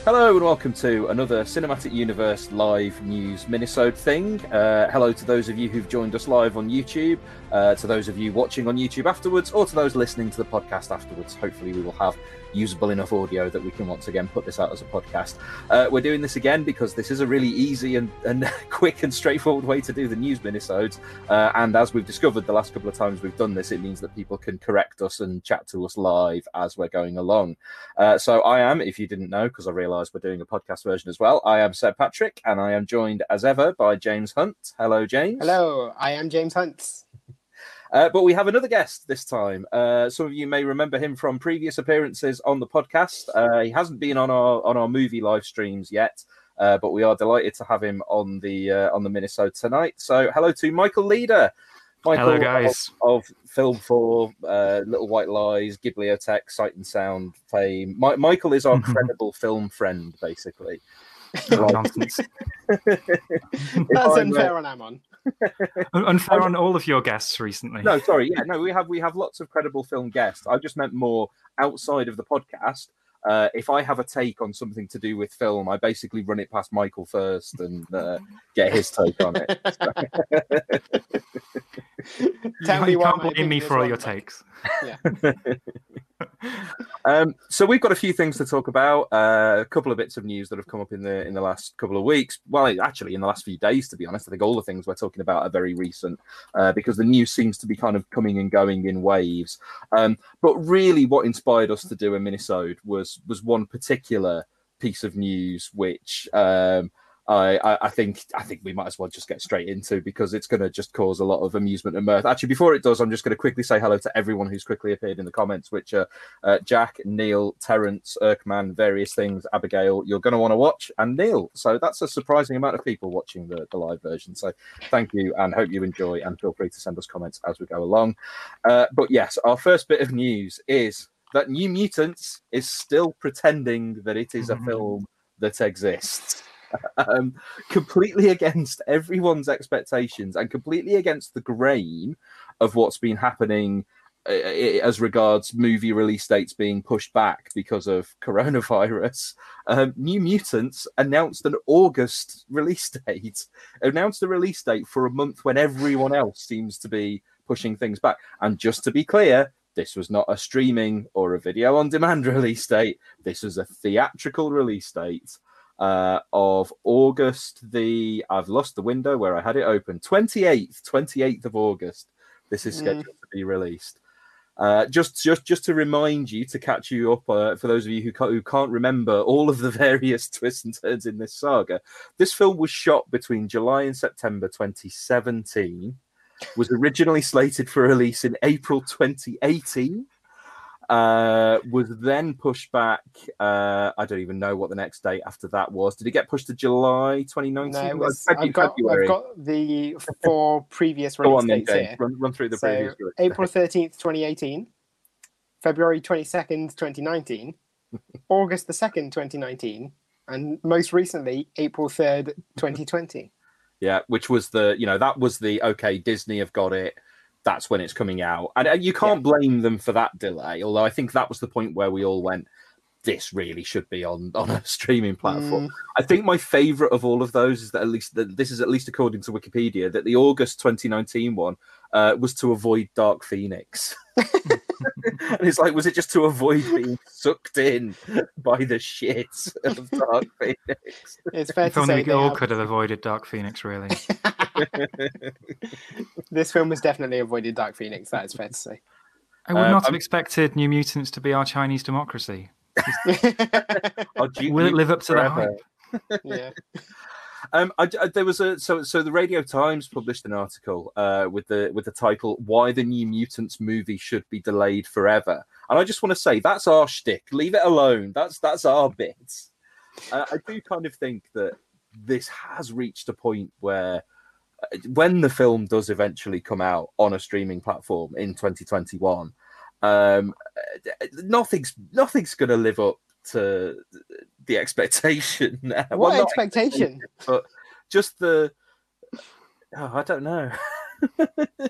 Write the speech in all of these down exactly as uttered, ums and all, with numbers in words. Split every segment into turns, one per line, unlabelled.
Hello and welcome to another Cinematic Universe live news minisode thing. Uh, hello to those of you who've joined us live on YouTube, uh, to those of you watching on YouTube afterwards, or to those listening to the podcast afterwards. Hopefully we will have usable enough audio that we can once again put this out as a podcast. Uh, we're doing this again because this is a really easy and, and quick and straightforward way to do the news minisodes. Uh, and as we've discovered the last couple of times we've done this, it means that people can correct us and chat to us live as we're going along. Uh, so I am, if you didn't know, because I realised we're doing a podcast version as well, I am Seb Patrick, and I am joined as ever by James Hunt. Hello, James.
Hello, I am James Hunt.
Uh, but we have another guest this time. Uh, some of you may remember him from previous appearances on the podcast. Uh, he hasn't been on our on our movie live streams yet, uh, but we are delighted to have him on the uh, on the minisode tonight. So, hello to Michael Leader. Michael,
hello, guys.
Of, of Film four, uh, Little White Lies, Ghibliotheque, Sight and Sound fame. My, Michael is our credible film friend, basically.
Oh, nonsense.
That's unfair on Ammon.
Unfair on all of your guests recently.
No, sorry. Yeah, no, we have we have lots of credible film guests. I just meant more outside of the podcast. Uh, if I have a take on something to do with film, I basically run it past Michael first and uh, get his take on it.
Tell
you
me
you
why
can't
my
blame me
opinion
for all
is
your
wrong.
takes.
Yeah.
um, so we've got a few things to talk about. Uh, a couple of bits of news that have come up in the in the last couple of weeks. Well, actually, in the last few days, to be honest. I think all the things we're talking about are very recent uh, because the news seems to be kind of coming and going in waves. Um, but really, what inspired us to do a minisode was was one particular piece of news, which um, I, I, I think I think we might as well just get straight into because it's going to just cause a lot of amusement and mirth. Actually, before it does, I'm just going to quickly say hello to everyone who's quickly appeared in the comments, which are uh, Jack, Neil, Terence, Erkman, various things, Abigail, you're going to want to watch, and Neil. So that's a surprising amount of people watching the, the live version. So thank you and hope you enjoy, and feel free to send us comments as we go along. Uh, but yes, our first bit of news is that New Mutants is still pretending that it is a film that exists. Um, completely against everyone's expectations and completely against the grain of what's been happening uh, as regards movie release dates being pushed back because of coronavirus. Um, New Mutants announced an August release date, announced a release date for a month when everyone else seems to be pushing things back. And just to be clear, this was not a streaming or a video on demand release date. This was a theatrical release date. Uh, of August the I've lost the window where I had it open. twenty-eighth, twenty-eighth of August. This is scheduled mm. to be released. Uh, just, just, just to remind you, to catch you up, uh, for those of you who can't, who can't remember all of the various twists and turns in this saga, this film was shot between July and September twenty seventeen. Was originally slated for release in April twenty eighteen. Uh, was then pushed back. Uh, I don't even know what the next date after that was. Did it get pushed to July twenty nineteen?
No, it was, I've, got, I've got the four previous release dates here.
Run, run through the
so,
previous release
April thirteenth, twenty eighteen, February twenty-second, twenty nineteen, August the second, twenty nineteen, and most recently, April third, twenty twenty.
Yeah, which was the, you know, that was the, okay, Disney have got it. That's when it's coming out. And you can't yeah. blame them for that delay, although I think that was the point where we all went, this really should be on, on a streaming platform. Mm. I think my favourite of all of those is that at least, that this is at least according to Wikipedia, that the August twenty nineteen one uh, was to avoid Dark Phoenix. And it's like, was it just to avoid being sucked in by the shit of Dark Phoenix?
It's fair
if
to
only
say
we all
have...
could have avoided Dark Phoenix, really.
This film has definitely avoided Dark Phoenix, that is fair to say.
I would
um,
not have
I'm...
expected New Mutants to be our Chinese democracy.
oh, you,
Will
you
it live up to that hype?
Yeah.
Um, I, I, there was a so so the Radio Times published an article uh, with the with the title "Why the New Mutants movie should be delayed forever," and I just want to say that's our shtick. Leave it alone. That's that's our bit. Uh, I do kind of think that this has reached a point where, uh, when the film does eventually come out on a streaming platform in twenty twenty-one, um, nothing's nothing's going to live up to the expectation.
What
well,
expectation?
But just the, oh, I don't know.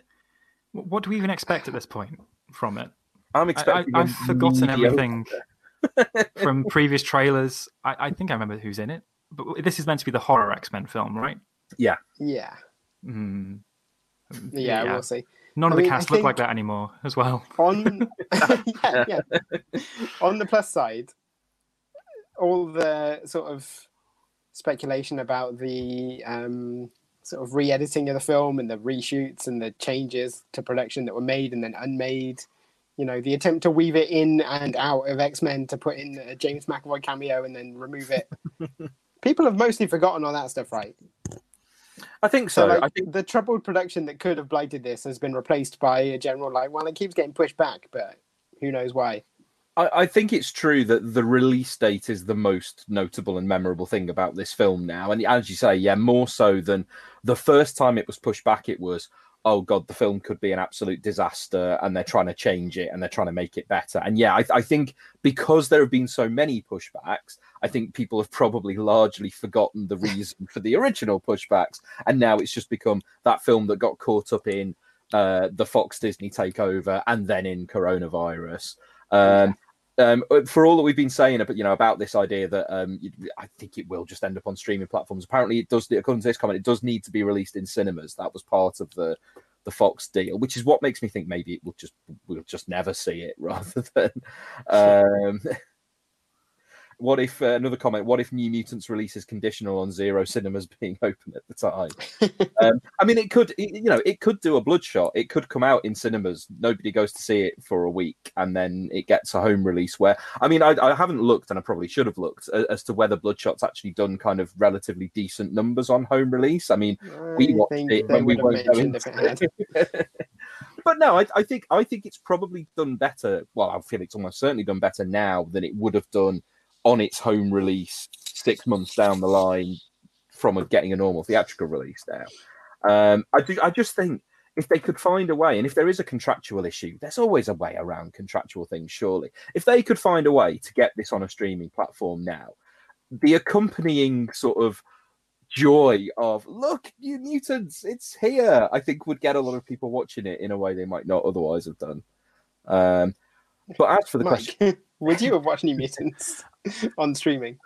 What do we even expect at this point from it?
I'm expecting.
I, I, I've forgotten
mediocre.
everything. from previous trailers. I, I think I remember who's in it, but this is meant to be the horror X-Men film, right?
Yeah.
Yeah.
Mm.
Yeah, we'll see.
None
I
of the
mean,
cast
I
look like
think-
that anymore as well.
On yeah, yeah. On the plus side, all the sort of speculation about the um, sort of re-editing of the film and the reshoots and the changes to production that were made and then unmade, you know, the attempt to weave it in and out of X-Men to put in a James McAvoy cameo and then remove it. People have mostly forgotten all that stuff, right?
I think so.
So, like,
I think
the troubled production that could have blighted this has been replaced by a general, like, well, it keeps getting pushed back, but who knows why.
I, I think it's true that the release date is the most notable and memorable thing about this film now. And as you say, yeah, more so than the first time it was pushed back, it was, oh God, the film could be an absolute disaster and they're trying to change it and they're trying to make it better. And yeah, I, I think because there have been so many pushbacks, I think people have probably largely forgotten the reason for the original pushbacks. And now it's just become that film that got caught up in uh, the Fox Disney takeover and then in coronavirus. Um, Um, for all that we've been saying about, you know, about this idea that um, I think it will just end up on streaming platforms. Apparently, it does. According to this comment, it does need to be released in cinemas. That was part of the the Fox deal, which is what makes me think maybe it will just we'll just never see it rather than. Um, what if uh, another comment? What if New Mutants release is conditional on Zero cinemas being open at the time? um, I mean, it could, it, you know, it could do a Bloodshot. It could come out in cinemas. Nobody goes to see it for a week, and then it gets a home release. Where, I mean, I, I haven't looked, and I probably should have looked as, as to whether Bloodshot's actually done kind of relatively decent numbers on home release. I mean, we
I
watched
think
it
they
when we
would have
weren't going
mentioned if it had.
to. But no, I, I think I think it's probably done better. Well, I feel it's almost certainly done better now than it would have done on its home release six months down the line from a, getting a normal theatrical release now. Um, I, do, I just think if they could find a way, and if there is a contractual issue, there's always a way around contractual things, surely. If they could find a way to get this on a streaming platform now, the accompanying sort of joy of, look, New Mutants, it's here, I think would get a lot of people watching it in a way they might not otherwise have done. Um, but as for the
Mike,
question...
would you have watched New Mutants on streaming?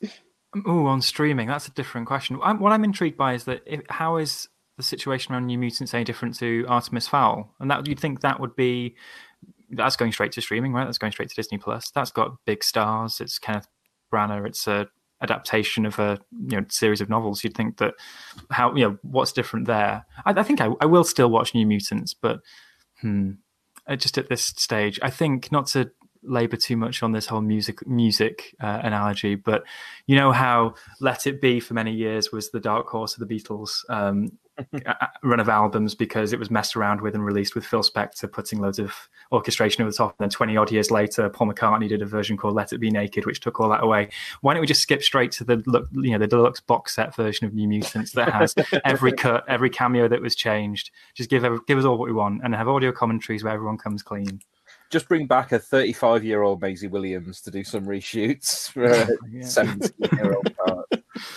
Oh, on streaming, that's a different question. I'm, what I'm intrigued by is that if, how is the situation around New Mutants any different to Artemis Fowl? And that you'd think that would be that's going straight to streaming, right? That's going straight to Disney Plus. That's got big stars. It's Kenneth Branagh. It's a adaptation of a you know series of novels. You'd think that how you know what's different there. I, I think I, I will still watch New Mutants, but hmm, just at this stage, I think not to labor too much on this whole music music uh, analogy, but you know how Let It Be for many years was the dark horse of the Beatles um, run of albums because it was messed around with and released with Phil Spector putting loads of orchestration over the top, and then twenty odd years later Paul McCartney did a version called Let It Be Naked which took all that away. Why don't we just skip straight to the look, you know, the deluxe box set version of New Mutants that has every cut, every cameo that was changed? Just give give us all what we want and have audio commentaries where everyone comes clean.
Just bring back a thirty-five-year-old Maisie Williams to do some reshoots for a seventeen-year-old part.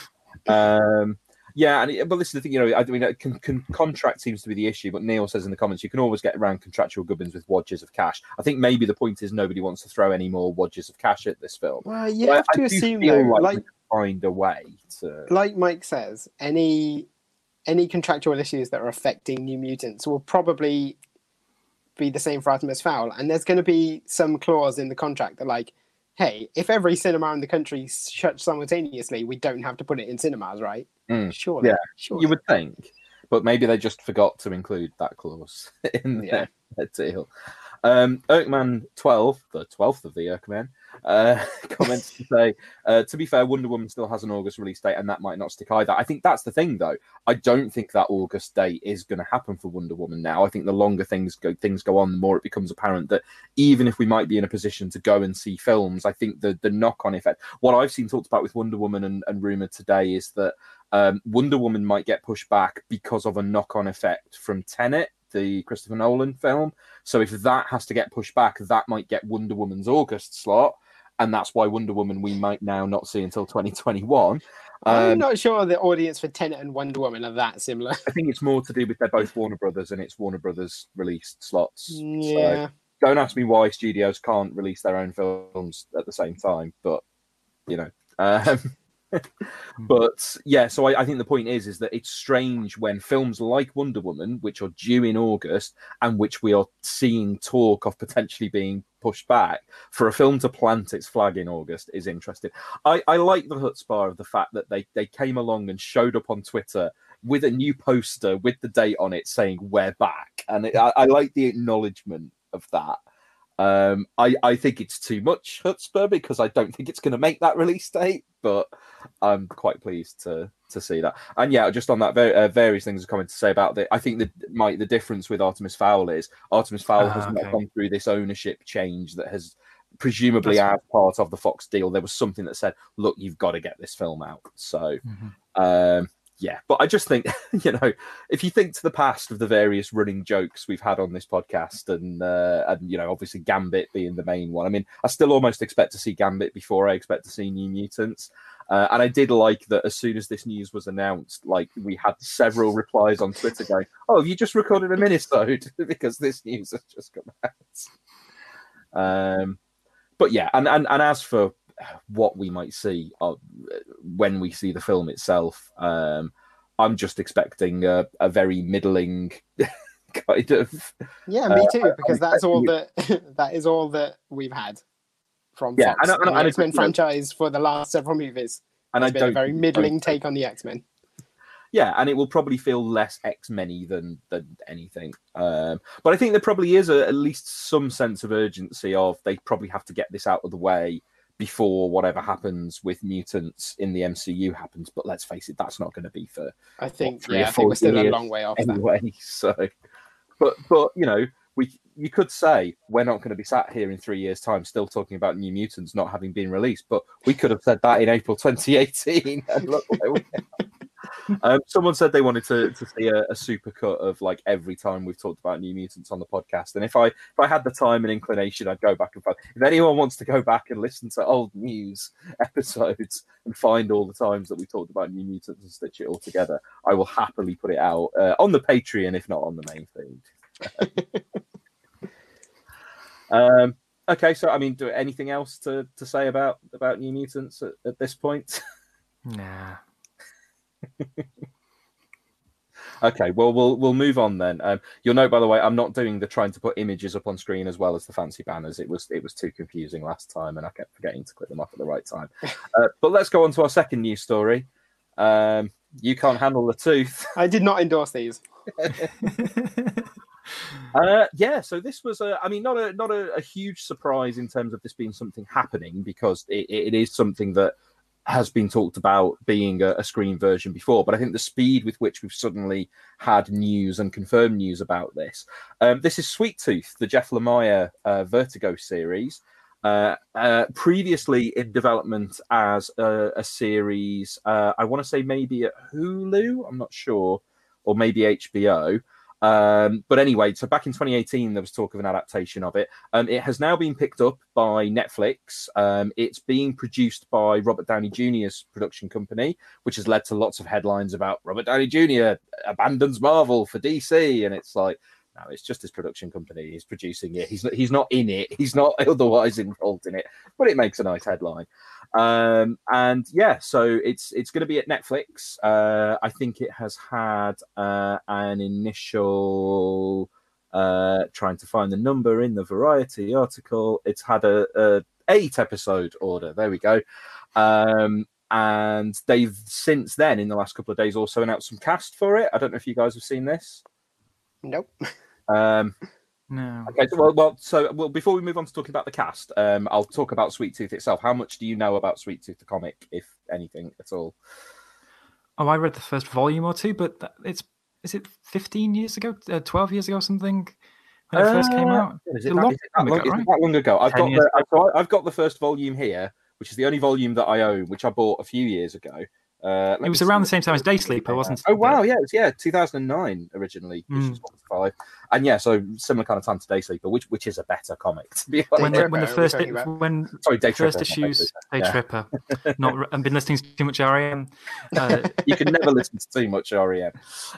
Um, yeah, and but listen, the thing, you know, I mean, con- con- contract seems to be the issue. But Neil says in the comments, you can always get around contractual gubbins with wadges of cash. I think maybe the point is nobody wants to throw any more wadges of cash at this film.
Well, you
but
have
I,
to
I
assume
feel
though,
like,
like
we can find a way to,
like Mike says, any any contractual issues that are affecting New Mutants will probably be the same for Artemis Fowl, and there's going to be some clause in the contract that, like, hey, if every cinema in the country shuts simultaneously, we don't have to put it in cinemas, right?
Mm,
Surely,
yeah,
surely.
you would think, but maybe they just forgot to include that clause in
Yeah.
their, their deal. Um, Erkman twelve, the twelfth of the Erkman, uh, comments to say, uh, to be fair, Wonder Woman still has an August release date, and that might not stick either. I think that's the thing, though. I don't think that August date is going to happen for Wonder Woman now. I think the longer things go, things go on, the more it becomes apparent that even if we might be in a position to go and see films, I think the the knock-on effect. What I've seen talked about with Wonder Woman and, and rumored today is that um, Wonder Woman might get pushed back because of a knock-on effect from Tenet, the Christopher Nolan film. So if that has to get pushed back, that might get Wonder Woman's August slot, and that's why Wonder Woman we might now not see until twenty twenty-one.
I'm
Um,
not sure the audience for Tenet and Wonder Woman are that similar.
I think it's more to do with they're both Warner Brothers, and it's Warner Brothers released slots.
Yeah.
So don't ask me why studios can't release their own films at the same time, but you know. Um, but yeah, so I, I think the point is, is that it's strange when films like Wonder Woman, which are due in August and which we are seeing talk of potentially being pushed back, for a film to plant its flag in August is interesting. I, I like the chutzpah of the fact that they, they came along and showed up on Twitter with a new poster with the date on it saying we're back. And it, I, I like the acknowledgement of that. Um, I, I think it's too much chutzpah because I don't think it's going to make that release date, but I'm quite pleased to to see that. And yeah, just on that, uh, various things are coming to say about that. I think that Mike, the difference with Artemis Fowl is Artemis Fowl
Ah,
has
okay.
not gone through this ownership change that has presumably
That's
as part of the Fox deal. There was something that said, look, you've got to get this film out. So,
Mhm.
um, yeah, but I just think, you know, if you think to the past of the various running jokes we've had on this podcast, and uh, and you know, obviously Gambit being the main one. I mean, I still almost expect to see Gambit before I expect to see New Mutants. Uh, and I did like that as soon as this news was announced, like we had several replies on Twitter going, "Oh, have you just recorded a minisode?" because this news has just come out. Um, but yeah, and, and and as for what we might see uh, when we see the film itself, um, I'm just expecting a, a very middling kind of.
Yeah, me too,
uh,
because that's all that that is all that we've had from
Yeah,
Fox.
and I- and I-
the
and I-
X-Men
you know-
franchise for the last several movies
And
has
I
been a
don't
very
think it's
middling
going to-
take on the X-Men.
Yeah, and it will probably feel less X-Men-y than than anything. Um, but I think there probably is a, at least some sense of urgency of they probably have to get this out of the way before whatever happens with mutants in the M C U happens. But let's face it, that's not going to be for
I think,
three
yeah,
or
I think we're
four
still a
years
long way off that.
anyway. So, but but you know, we you could say we're not going to be sat here in three years' time still talking about New Mutants not having been released. But we could have said that in April twenty eighteen, and look where we are. Um, someone said they wanted to, to see a, a super cut of like every time we've talked about New Mutants on the podcast, and if I if I had the time and inclination, I'd go back and find. If anyone wants to go back and listen to old news episodes and find all the times that we talked about New Mutants and stitch it all together, I will happily put it out uh, on the Patreon, if not on the main feed. um, okay, so I mean, do anything else to, to say about about New Mutants at, at this point?
Nah.
Okay, well, we'll we'll move on then. Um, you'll note, by the way, I'm not doing the trying to put images up on screen as well as the fancy banners. It was it was too confusing last time, and I kept forgetting to click them off at the right time. Uh, but let's go on to our second news story. Um, you can't handle the tooth.
I did not endorse these.
Uh, yeah, so this was, a, I mean, not a not a, a huge surprise in terms of this being something happening, because it, it is something that has been talked about being a, a screen version before, but I think the speed with which we've suddenly had news and confirmed news about this. Um, this is Sweet Tooth, the Jeff Lemire uh, Vertigo series, uh, uh, previously in development as a, a series, uh, I want to say maybe at Hulu, I'm not sure, or maybe H B O. Um, but anyway, so back in twenty eighteen, there was talk of an adaptation of it. Um, it has now been picked up by Netflix. Um, it's being produced by Robert Downey Junior's production company, which has led to lots of headlines about Robert Downey Junior abandons Marvel for D C. And it's like, no, it's just his production company. He's producing it. He's not, he's not in it. He's not otherwise involved in it. But it makes a nice headline. Um, and yeah, so it's it's going to be at Netflix. Uh, I think it has had uh, an initial uh, trying to find the number in the Variety article. It's had a, a eight episode order. There we go. Um, and they've since then, in the last couple of days, also announced some cast for it. I don't know if you guys have seen this.
Nope.
Um,
No.
Okay, so, well, well, so well, before we move on to talking about the cast, um, I'll talk about Sweet Tooth itself. How much do you know about Sweet Tooth, the comic, if anything at all?
Oh, I read the first volume or two, but that- it's is it fifteen years ago, uh, twelve years ago, or something when it first came
Uh,
out?
Is
It's
it,
a
that,
long
is it that
time
long,
ago,
is it
right?
that long ago? I've
ten
got
years
the I've got, I've got the first volume here, which is the only volume that I own, which I bought a few years ago. Uh,
it was around the same time as Day Sleeper, wasn't it?
Oh wow, yeah, it was yeah, two thousand nine originally,
Mm.
issues one to five, and yeah, so similar kind of time to Day Sleeper, which which is a better comic to be honest.
When the, when the
Tripper,
first
are we talking about?
when
Sorry, Day
first
Tripper, not
issues, Day
Yeah.
Tripper, not I've been listening to too much R E M. Uh,
You can never listen to too much R E M.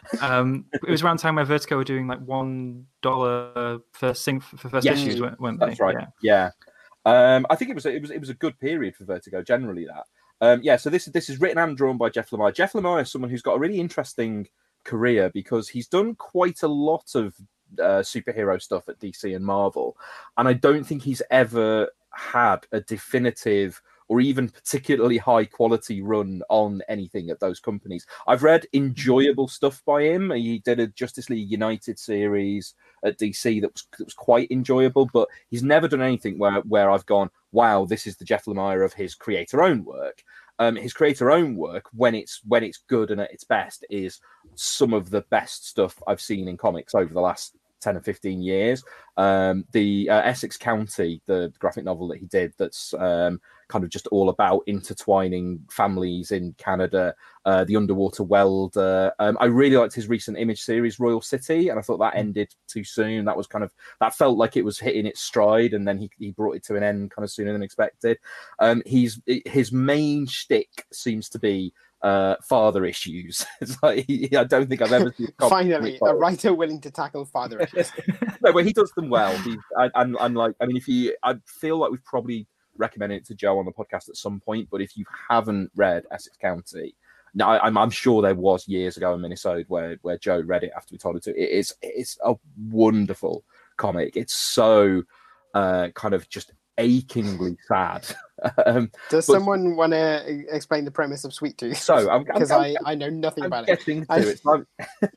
um, it was around the time where Vertigo were doing like one dollar for sing for first
Yes.
issues, weren't weren't
That's
they?
right.
Yeah.
Yeah. Um, I think it was a, it was it was a good period for Vertigo generally. That um, yeah. So this this is written and drawn by Jeff Lemire. Jeff Lemire is someone who's got a really interesting career because he's done quite a lot of uh, superhero stuff at D C and Marvel, and I don't think he's ever had a definitive or even particularly high quality run on anything at those companies. I've read enjoyable stuff by him. He did a Justice League United series at D C that was that was quite enjoyable, but he's never done anything where where I've gone, wow, this is the Jeff Lemire of his creator-owned work. Um, his creator-owned work, when it's when it's good and at its best, is some of the best stuff I've seen in comics over the last ten or fifteen years. Um, the uh, Essex County, the graphic novel that he did, that's um, kind of just all about intertwining families in Canada, uh, the underwater welder. Um, I really liked his recent Image series, Royal City, and I thought that ended too soon. That was kind of that felt like it was hitting its stride, and then he, he brought it to an end kind of sooner than expected. Um, he's his main shtick seems to be Uh, father issues. It's like he, I don't think I've ever seen a
Finally a writer willing to tackle father issues.
No, but he does them well. He, I, I'm, I'm like, I mean, if you, I feel like we've probably recommended it to Joe on the podcast at some point. But if you haven't read Essex County, no, I, I'm, I'm sure there was years ago in Minnesota where where Joe read it after we told him to. It is, it's a wonderful comic. It's so uh, kind of just achingly sad. um,
Does
but,
someone want to explain the premise of Sweet Tooth?
So I'm
because I, I know nothing
I'm
about
getting
it.
to it. So,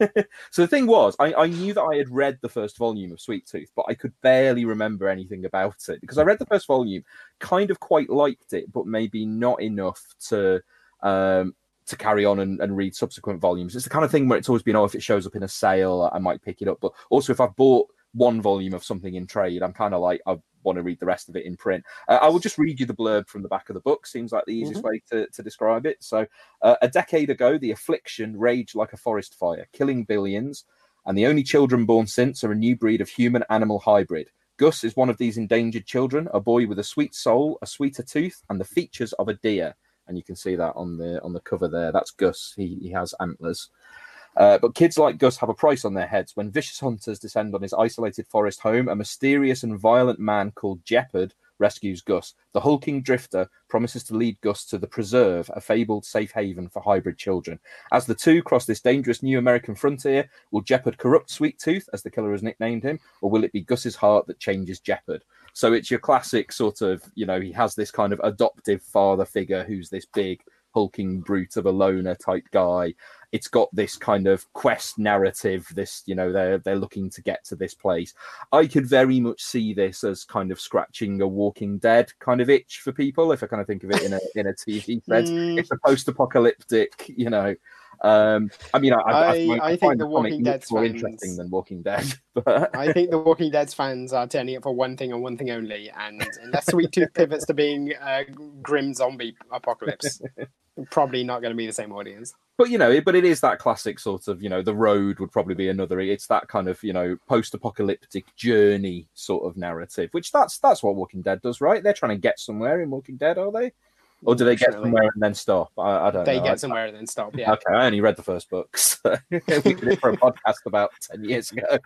so the thing was, I, I knew that I had read the first volume of Sweet Tooth, but I could barely remember anything about it because I read the first volume, kind of quite liked it, but maybe not enough to um, to carry on and, and read subsequent volumes. It's the kind of thing where it's always been, oh, if it shows up in a sale, I might pick it up. But also, if I've bought one volume of something in trade, I'm kind of like, I want to read the rest of it in print. Uh, I will just read you the blurb from the back of the book. Seems like the easiest
Mm-hmm.
way to, to describe it. So, uh, a decade ago, the affliction raged like a forest fire, killing billions, and the only children born since are a new breed of human-animal hybrid. Gus is one of these endangered children, a boy with a sweet soul, a sweeter tooth, and the features of a deer. And you can see that on the on the cover there. That's Gus. He, he has antlers. Uh, but kids like Gus have a price on their heads. When vicious hunters descend on his isolated forest home, a mysterious and violent man called Jeopard rescues Gus. The hulking drifter promises to lead Gus to the Preserve, a fabled safe haven for hybrid children. As the two cross this dangerous new American frontier, will Jeopard corrupt Sweet Tooth, as the killer has nicknamed him, or will it be Gus's heart that changes Jeopard? So it's your classic sort of, you know, he has this kind of adoptive father figure who's this big hulking brute of a loner type guy. It's got this kind of quest narrative, this, you know, they're they're looking to get to this place. I could very much see this as kind of scratching a Walking Dead kind of itch for people, if I kind of think of it in a in a T V sense.
Mm.
It's a post-apocalyptic, you know. Um, I mean, I, I, I,
I-
find,
I
I
think
find
the
the comic
Walking
much
Dead's
more
fans-
interesting than Walking Dead. But
I think the Walking Dead's fans are turning it for one thing and one thing only, and unless Sweet Tooth pivots to being a grim zombie apocalypse, probably not going to be the same audience.
But, you know, but it is that classic sort of, you know, The Road would probably be another. It's that kind of, you know, post-apocalyptic journey sort of narrative, which that's that's what Walking Dead does, right? They're trying to get somewhere in Walking Dead, are they? Or do they get
Surely.
somewhere and then stop? I, I don't
They
know.
get
I-
somewhere and then stop, yeah.
Okay, I only read the first book. So we did it for a podcast about ten years ago.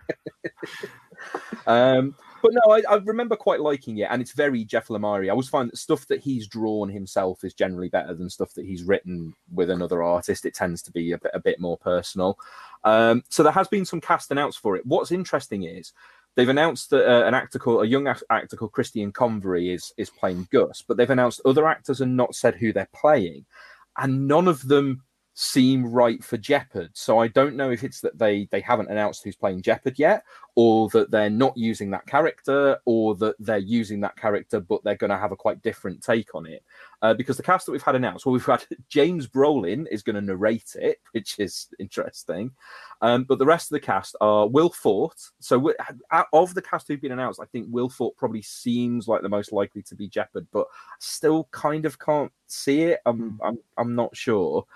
um, but no, I, I remember quite liking it, and it's very Jeff Lemire. I always find that stuff that he's drawn himself is generally better than stuff that he's written with another artist. It tends to be a bit, a bit more personal. Um, so there has been some cast announced for it. What's interesting is they've announced that uh, an actor called a young actor called Christian Convery is is playing Gus, but they've announced other actors and not said who they're playing, and none of them seem right for Jeopard. So I don't know if it's that they they haven't announced who's playing Jeopard yet, or that they're not using that character, or that they're using that character but they're going to have a quite different take on it. Uh, because the cast that we've had announced, well, we've had James Brolin is going to narrate it, which is interesting. Um, but the rest of the cast are Will Forte. So we- out of the cast who've been announced, I think Will Forte probably seems like the most likely to be Jeopard, but still kind of can't see it. I'm I'm I'm not sure.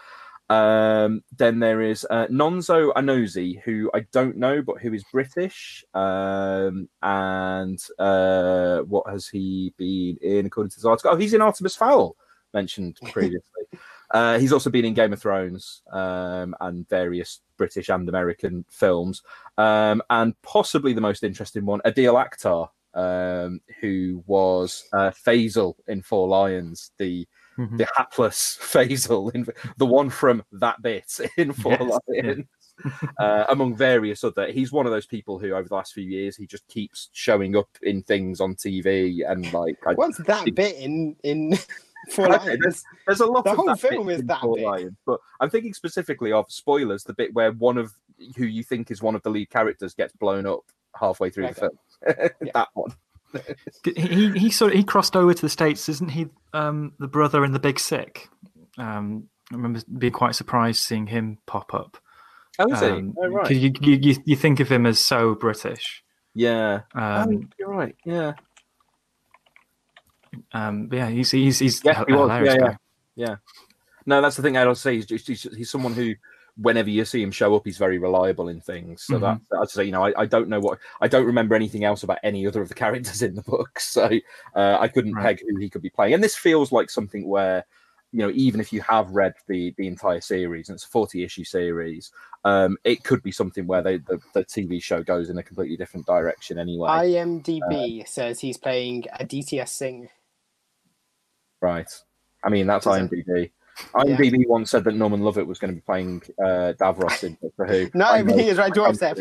Um, then there is uh, Nonso Anozie, who I don't know, but who is British. Um, and uh, what has he been in according to this article? Oh, he's in Artemis Fowl, mentioned previously. uh, he's also been in Game of Thrones um, and various British and American films. Um, and possibly the most interesting one, Adil Akhtar, um, who was uh, Faisal in Four Lions, the Mm-hmm. the hapless Faisal, in, the one from that bit in Four yes, Lions, yeah. uh, among various other. He's one of those people who, over the last few years, he just keeps showing up in things on T V and like. I,
What's that
he,
bit in in Four Lions?
Okay, there's, there's a lot.
The
of
whole
that
film
bit
is
in
that
Four
bit.
Lions, but I'm thinking specifically of spoilers. The bit where one of who you think is one of the lead characters gets blown up halfway through okay. the film.
yeah.
That one.
he he sort of, he crossed over to the States, isn't he? Um, the brother in The Big Sick. Um, I remember being quite surprised seeing him pop up.
Oh, is
um,
he? Oh, right.
You, you you think of him as so British.
Yeah.
Um,
oh, you're right. Yeah.
Um, but yeah, he's he's he's
yeah,
a, he hilarious
yeah,
guy.
Yeah. yeah. No, that's the thing I'd say. He's, he's, he's someone who, whenever you see him show up, he's very reliable in things. So mm-hmm. that I'd say, you know, I, I don't know what I don't remember anything else about any other of the characters in the book, so uh, I couldn't right. peg who he could be playing. And this feels like something where, you know, even if you have read the the entire series, and it's a forty issue series, um, it could be something where they the, the T V show goes in a completely different direction anyway.
IMDb
uh,
says he's playing Aditya Singh.
Right. I mean, that's IMDb. IMDb yeah. once said that Norman Lovett was going to be playing uh, Davros in Doctor Who.
No, everything is right to upset.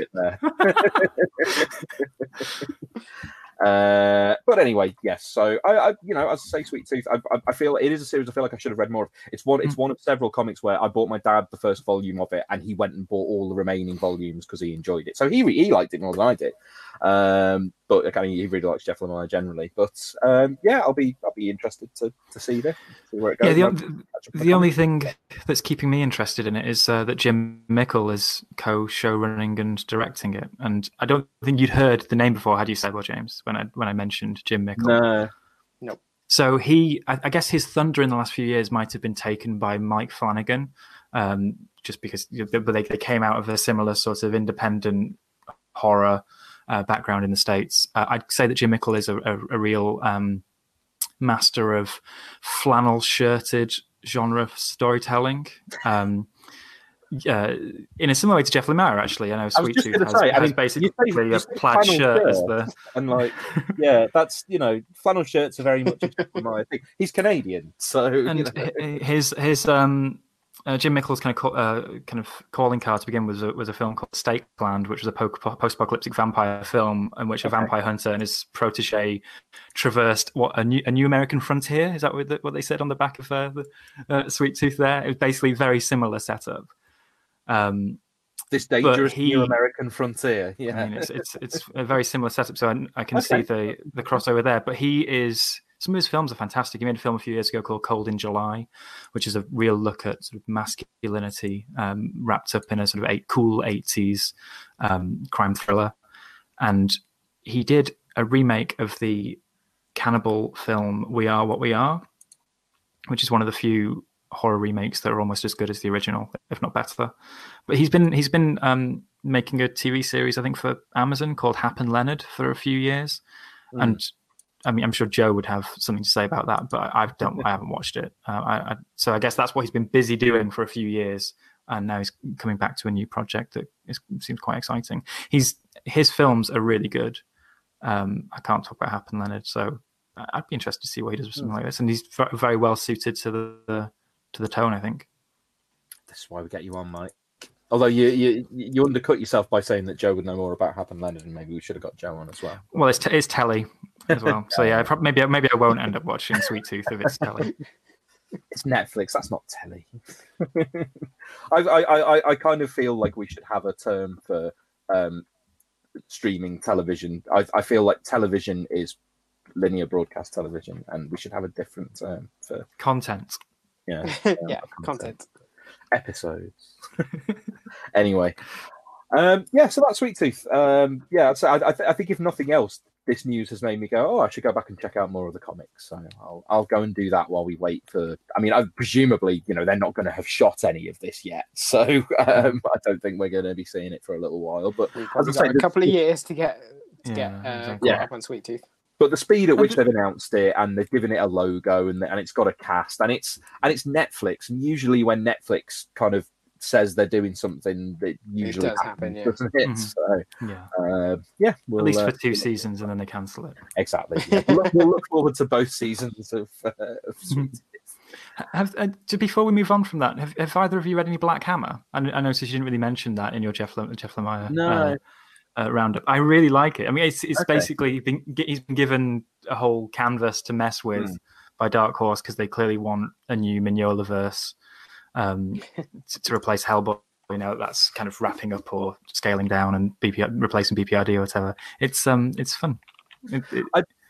uh, but anyway, yes. So I, I, you know, as I say, Sweet Tooth, I, I, I feel it is a series. I feel like I should have read more of. It's one. It's mm. one of several comics where I bought my dad the first volume of it, and he went and bought all the remaining volumes because he enjoyed it. So he he liked it more than I did. Um, but like, I mean, he really likes Jeff Lemire generally. But um, yeah, I'll be I'll be interested to, to see this, see where it goes.
Yeah, the, the, the only thing that's keeping me interested in it is uh, that Jim Mickle is co-show running and directing it, and I don't think you'd heard the name before, had you, Sebo James, when I when I mentioned Jim Mickle?
No,
nope.
So he, I, I guess his thunder in the last few years might have been taken by Mike Flanagan, um, just because they, they came out of a similar sort of independent horror Uh, background in the States. Uh, I'd say that Jim Mickle is a, a, a real um, master of flannel-shirted genre storytelling. Um, uh, in a similar way to Jeff Lemire, actually. I know Sweet Tooth has,
say,
has
I mean,
basically
you say, you
a plaid shirt, shirt as the...
And like, yeah, that's, you know, flannel shirts are very much a Jeff Lemire thing. He's Canadian, so...
And
you know.
his... his um, Uh, Jim Mickle's kind of call, uh, kind of calling card to begin with was a, was a film called Stakeland, which was a po- post-apocalyptic vampire film in which okay. a vampire hunter and his protege traversed what a new a new American frontier. Is that what, the, what they said on the back of uh, the uh, Sweet Tooth? There, it was basically a very similar setup. Um,
this dangerous he, new American frontier. Yeah,
I mean, it's, it's it's a very similar setup, so I, I can okay. see the the crossover there. But he is. Some of his films are fantastic. He made a film a few years ago called Cold in July, which is a real look at sort of masculinity um, wrapped up in a sort of eight, cool eighties um, crime thriller. And he did a remake of the cannibal film We Are What We Are, which is one of the few horror remakes that are almost as good as the original, if not better. But he's been he's been um, making a T V series, I think, for Amazon called Hap and Leonard for a few years. Mm. And I mean, I'm sure Joe would have something to say about that, but I don't. I haven't watched it. Uh, I, I, so I guess that's what he's been busy doing for a few years, and now he's coming back to a new project that is, seems quite exciting. He's his films are really good. Um, I can't talk about Hap and Leonard, so I'd be interested to see what he does with something like this. And he's very well suited to the, the to the tone, I think.
This is why we get you on, Mike. Although you, you you undercut yourself by saying that Joe would know more about Hap and Leonard, and maybe we should have got Joe on as well.
Well, it's, t- it's telly as well. So yeah, probably, maybe maybe I won't end up watching Sweet Tooth if it's telly.
It's Netflix. That's not telly. I, I I I kind of feel like we should have a term for um, streaming television. I I feel like television is linear broadcast television, and we should have a different term for
content.
Yeah,
um, yeah, content. content.
Episodes. Anyway, um, yeah, so that's Sweet Tooth. Um, yeah, so I, I, th- I think if nothing else, this news has made me go, oh, I should go back and check out more of the comics. So I'll I'll go and do that while we wait for. I mean, I, presumably, you know, they're not going to have shot any of this yet, so um, I don't think we're going to be seeing it for a little while. But
We've
as I
got
say,
a
the-
couple of years to get to
Yeah,
get uh,
exactly.
caught
Yeah.
up on Sweet Tooth.
But the speed at which
And-
they've announced it, and they've given it a logo, and and it's got a cast, and it's and it's Netflix. And usually, when Netflix kind of says they're doing something, that usually
does happen,
happens,
yeah.
doesn't it?
Mhm.
So
Yeah,
uh, yeah, we'll,
at least
uh,
for two seasons, and then they cancel it.
exactly. Yeah. We'll, look, we'll look forward to both seasons of, uh, of Sweet Tooth.
Have, uh, to, before we move on from that, have, have either of you read any Black Hammer? I, I noticed you didn't really mention that in your Jeff, Lem- Jeff Lemire
No.
uh, uh, roundup. I really like it. I mean, it's it's
Okay.
basically been, he's been given a whole canvas to mess with
Mm.
by Dark Horse because they clearly want a new Mignola verse um, to, to replace Hellboy. You know, that's kind of wrapping up or scaling down and B P replacing B P R D or whatever. It's um, it's fun. It, it,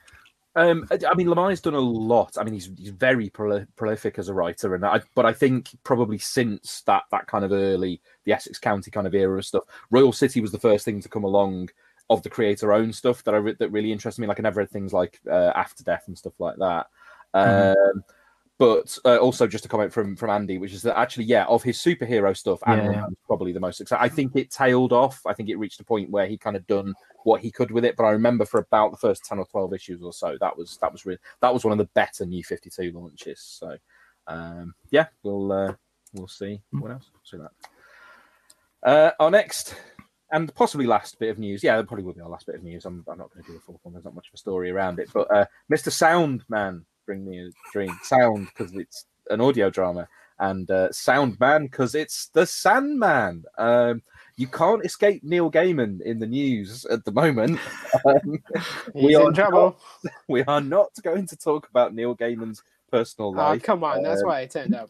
Um, I I mean, Lemire's done a lot. I mean, he's he's very prol- prolific as a writer, and I, but I think probably since that that kind of early the Essex County kind of era of stuff, Royal City was the first thing to come along of the creator-owned stuff that I re- that really interested me. Like I never read things like uh, After Death and stuff like that.
Mhm.
Um, But uh, also just a comment from from Andy, which is that actually, yeah, of his superhero stuff,
Yeah,
Animal
yeah.
Man was probably the most successful. I think it tailed off. I think it reached a point where he kind of done what he could with it. But I remember for about the first ten or twelve issues or so, that was that was really that was one of the better New fifty-two launches. So um, yeah, we'll uh, we'll see what else. We'll see that. Uh, our next and possibly last bit of news. Yeah, it probably will be our last bit of news. I'm I'm not going to do a full one. There's not much of a story around it. But uh, Mister Soundman. Bring me a dream. Sound because it's an audio drama, and uh, Soundman because it's the Sandman. Um, you can't escape Neil Gaiman in the news at the moment. Um, we
He's
are
in trouble.
Not, we are not going to talk about Neil Gaiman's personal
Oh,
life.
come on. That's
Um,
why I turned up.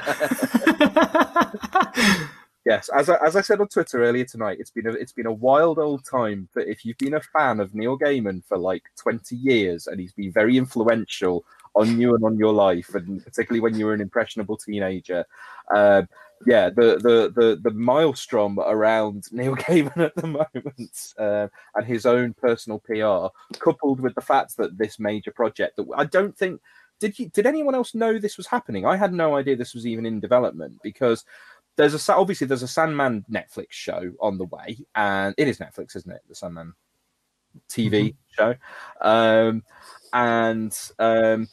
Yes, as I, as I said on Twitter earlier tonight, it's been a, it's been a wild old time. But if you've been a fan of Neil Gaiman for like twenty years, and he's been very influential on you and on your life, and particularly when you were an impressionable teenager, uh, yeah, the, the the the maelstrom around Neil Gaiman at the moment uh, and his own personal P R, coupled with the fact that this major project that I don't think did you did anyone else know this was happening? I had no idea this was even in development because. There's a Sa- obviously there's a Sandman Netflix show on the way, and it is Netflix, isn't it? The Sandman T V show, um, and um,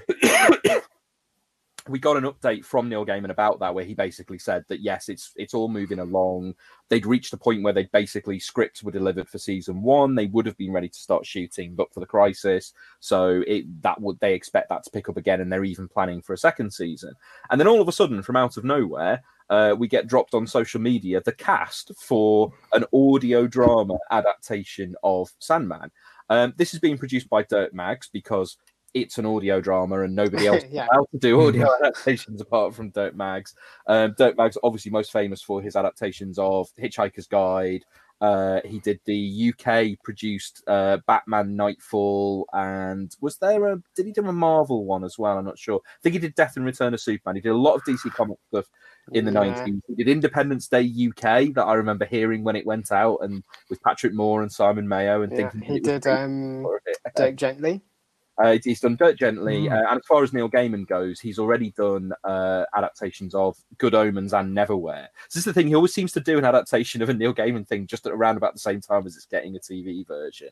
we got an update from Neil Gaiman about that, where he basically said that yes, it's it's all moving along. They'd reached a point where they basically scripts were delivered for season one. They would have been ready to start shooting, but for the crisis, so it that would they expect that to pick up again, and they're even planning for a second season. And then all of a sudden, from out of nowhere. Uh, we get dropped on social media the cast for an audio drama adaptation of Sandman. Um, this is being produced by Dirt Mags because it's an audio drama and nobody else
Yeah.
is allowed to do audio adaptations apart from Dirt Mags. Um, Dirt Mags obviously most famous for his adaptations of Hitchhiker's Guide. Uh, he did the U K produced uh, Batman Nightfall, and was there a did he do a Marvel one as well? I'm not sure. I think he did Death and Return of Superman. He did a lot of D C Comics stuff in the
Yeah.
nineties. He did Independence Day U K that I remember hearing when it went out, and with Patrick Moore and Simon Mayo, and
Yeah,
thinking
he
it was
did
great
um,
for it.
Dirk Gently.
Uh, he's done Dirt Gently,
Mm.
uh, and as far as Neil Gaiman goes, he's already done uh, adaptations of Good Omens and Neverwhere. So this is the thing; he always seems to do an adaptation of a Neil Gaiman thing just at around about the same time as it's getting a T V version.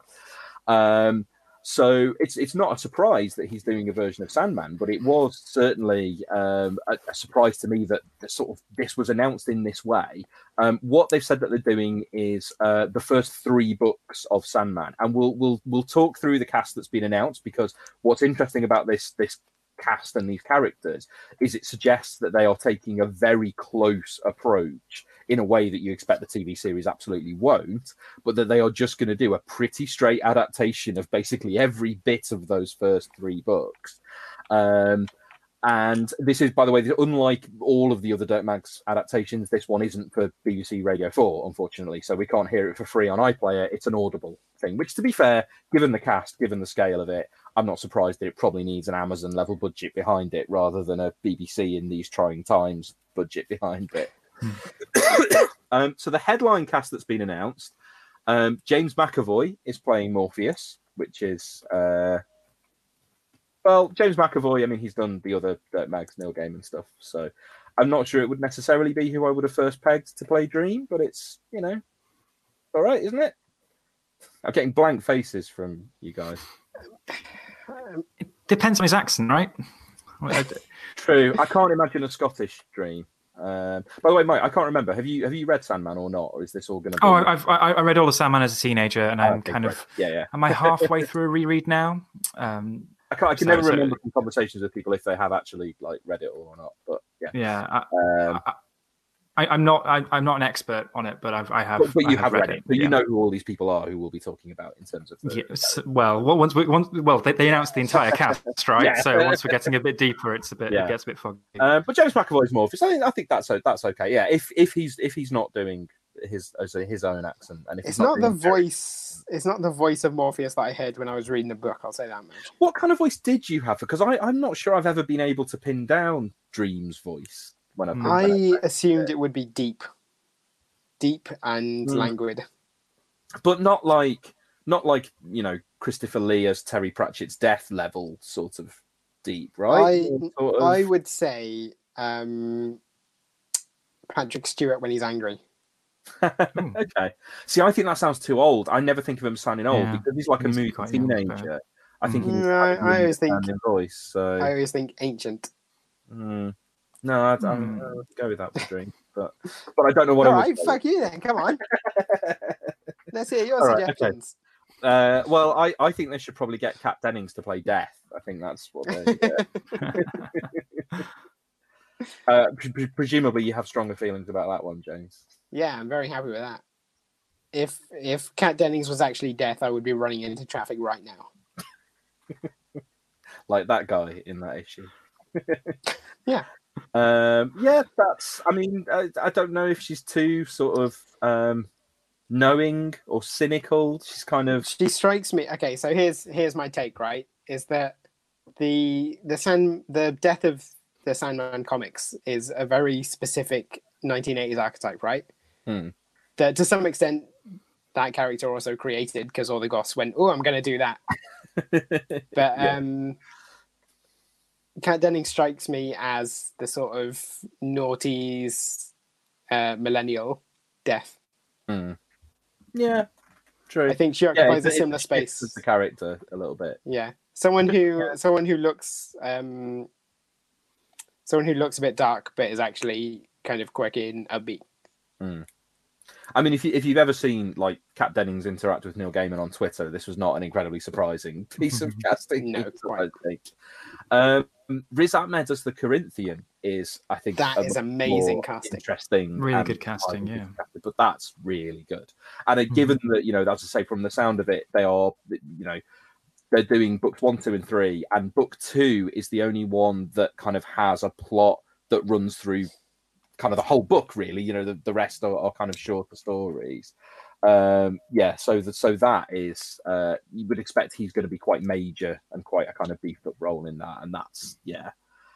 Um, so it's it's not a surprise that he's doing a version of Sandman, but it was certainly um, a, a surprise to me that the sort of this was announced in this way. Um, what they've said that they're doing is uh, the first three books of Sandman, and we'll we'll we'll talk through the cast that's been announced, because what's interesting about this this cast and these characters is it suggests that they are taking a very close approach in a way that you expect the T V series absolutely won't, but that they are just going to do a pretty straight adaptation of basically every bit of those first three books. Um, and this is, by the way, unlike all of the other Dirt Mags adaptations, this one isn't for B B C Radio four, unfortunately, so we can't hear it for free on iPlayer. It's an Audible thing, which, to be fair, given the cast, given the scale of it, I'm not surprised that it probably needs an Amazon level budget behind it rather than a B B C in these trying times budget behind it. um, so the headline cast that's been announced, um, James McAvoy is playing Morpheus. which is uh, well, James McAvoy. I mean, he's done the other Dirk Mags, Neil Gaiman stuff, so I'm not sure it would necessarily be who I would have first pegged to play Dream, but it's you know, all right, isn't it? I'm getting blank faces from you guys.
It depends on his accent, right?
True. I can't imagine a Scottish Dream. Um, by the way, Mike, I can't remember. Have you have you read Sandman or not, or is this all going to? be...
Oh, I've I, I read all of Sandman as a teenager, and I'm
okay,
kind
great.
of
yeah, yeah.
Am I halfway through a reread now? Um,
I, can't, I can
so,
never
so,
remember from conversations with people if they have actually like read it or not. But yeah,
yeah. I,
um,
I, I, I'm not. I, I'm not an expert on it, but I've. I have.
But, but you
I
have read it,
it.
but
yeah.
you know who all these people are who we'll be talking about in terms of. The,
yes. Well, once we once well they, they announced the entire cast, right?
Yeah.
So once we're getting a bit deeper, it's a bit.
Yeah.
It gets a bit foggy.
Uh, but James McAvoy's Morpheus. I think I think that's that's okay. Yeah, if if he's if he's not doing his his own accent, and if
it's
he's
not,
not
the voice. It's not the voice of Morpheus that I heard when I was reading the book. I'll say that much.
What kind of voice did you have? Because I I'm not sure I've ever been able to pin down Dream's voice when I've.
I assumed it would be deep. Deep and mm. languid,
but not like not like you know Christopher Lee as Terry Pratchett's death level sort of deep, right?
I
sort of...
I would say um, Patrick Stewart when he's angry.
Okay, see, I think that sounds too old. I never think of him sounding old yeah. because he's like he's a moody teenager. Young, I think
mm. I, I always think
voice. So
I always think ancient.
Mm. No, I'd, mm. I'll go with that for Dream. But but I don't know what.
All
I
right, fuck you then. Come on. Let's hear your
All
suggestions.
Right, okay. uh, well, I, I think they should probably get Kat Dennings to play Death. I think that's what they. uh, pre- presumably, you have stronger feelings about that one, James.
Yeah, I'm very happy with that. If if Kat Dennings was actually Death, I would be running into traffic right now.
Like that guy in that issue.
Yeah.
Um, yeah, that's. I mean, I, I don't know if she's too sort of um, knowing or cynical. She's kind of.
She strikes me. Okay, so here's here's my take. Right, is that the the Sand the death of the Sandman comics is a very specific nineteen eighties archetype, right?
Hmm.
That to some extent that character also created because all the goths went, "Oh, I'm going to do that." But
yeah.
um. Kat Dennings strikes me as the sort of noughties uh, millennial Death.
Mm. Yeah, true.
I think she occupies
yeah,
a similar space.
The character a little bit.
Yeah, someone who
yeah.
someone who looks um, someone who looks a bit dark, but is actually kind of quirky and upbeat.
Mm. I mean, if you if you've ever seen like Kat Dennings interact with Neil Gaiman on Twitter, this was not an incredibly surprising piece of casting.
No, quite.
I think. Um, Riz Ahmed as the Corinthian is, I think,
that is amazing casting.
Interesting,
really good casting, yeah.
Casting, but that's really good. And uh, given mm-hmm. that, you know, as I say, from the sound of it, they are, you know, they're doing books one, two, and three, and book two is the only one that kind of has a plot that runs through kind of the whole book, really. You know, the, the rest are, are kind of shorter stories. Um, yeah, so the, so that is uh, you would expect he's going to be quite major and quite a kind of beefed up role in that, and that's yeah.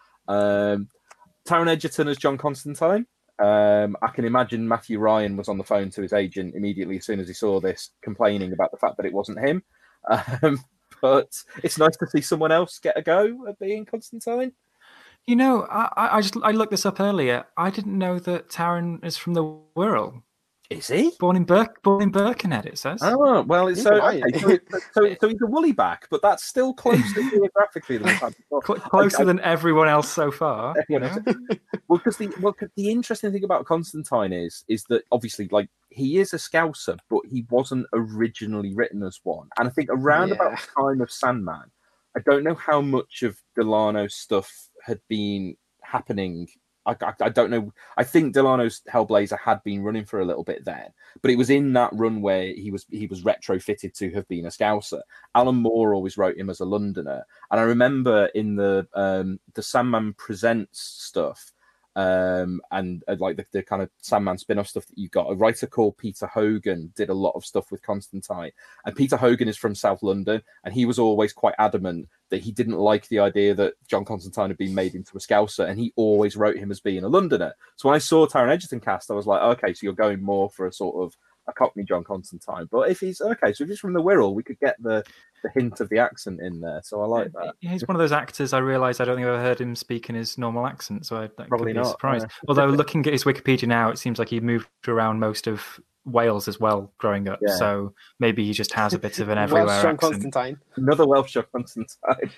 Um, Taron Egerton as John Constantine. Um, I can imagine Matthew Ryan was on the phone to his agent immediately as soon as he saw this, complaining about the fact that it wasn't him. Um, but it's nice to see someone else get a go at being Constantine.
You know, I, I just I looked this up earlier. I didn't know that Taron is from the Wirral.
Is he
born in Birk? Born in Birkenhead, it says.
Oh well, it's so, okay, so, so so he's a woolly back, but that's still closer geographically than before.
Closer I, I, than everyone else so far. You know?
well, because the well, cause the interesting thing about Constantine is is that obviously, like, he is a Scouser, but he wasn't originally written as one. And I think around yeah. about the time of Sandman, I don't know how much of Delano's stuff had been happening. I, I, I don't know. I think Delano's Hellblazer had been running for a little bit then, but it was in that run where he was he was retrofitted to have been a Scouser. Alan Moore always wrote him as a Londoner, and I remember in the um, the Sandman Presents stuff, um, and uh, like the, the kind of Sandman spin-off stuff that you got. A writer called Peter Hogan did a lot of stuff with Constantine, and Peter Hogan is from South London, and he was always quite adamant that he didn't like the idea that John Constantine had been made into a Scouser, and he always wrote him as being a Londoner. So when I saw Taron Egerton cast, I was like, okay, so you're going more for a sort of a Cockney John Constantine. But if he's okay, so if he's from the Wirral, we could get the, the hint of the accent in there. So I like that.
He's one of those actors. I realise I don't think I've ever heard him speak in his normal accent, so I, that
Probably
could be
not,
a surprise.
yeah.
Although looking at his Wikipedia now, it seems like he moved around most of Wales as well growing up.
Yeah.
So maybe he just has a bit of an everywhere
Welsh John
accent.
Constantine.
Another Welsh John Constantine.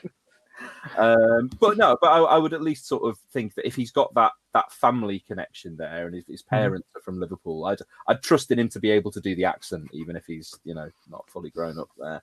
um, but no, but I, I would at least sort of think that if he's got that that family connection there, and his, his parents mm. are from Liverpool, I'd I'd trust in him to be able to do the accent, even if he's you know not fully grown up there.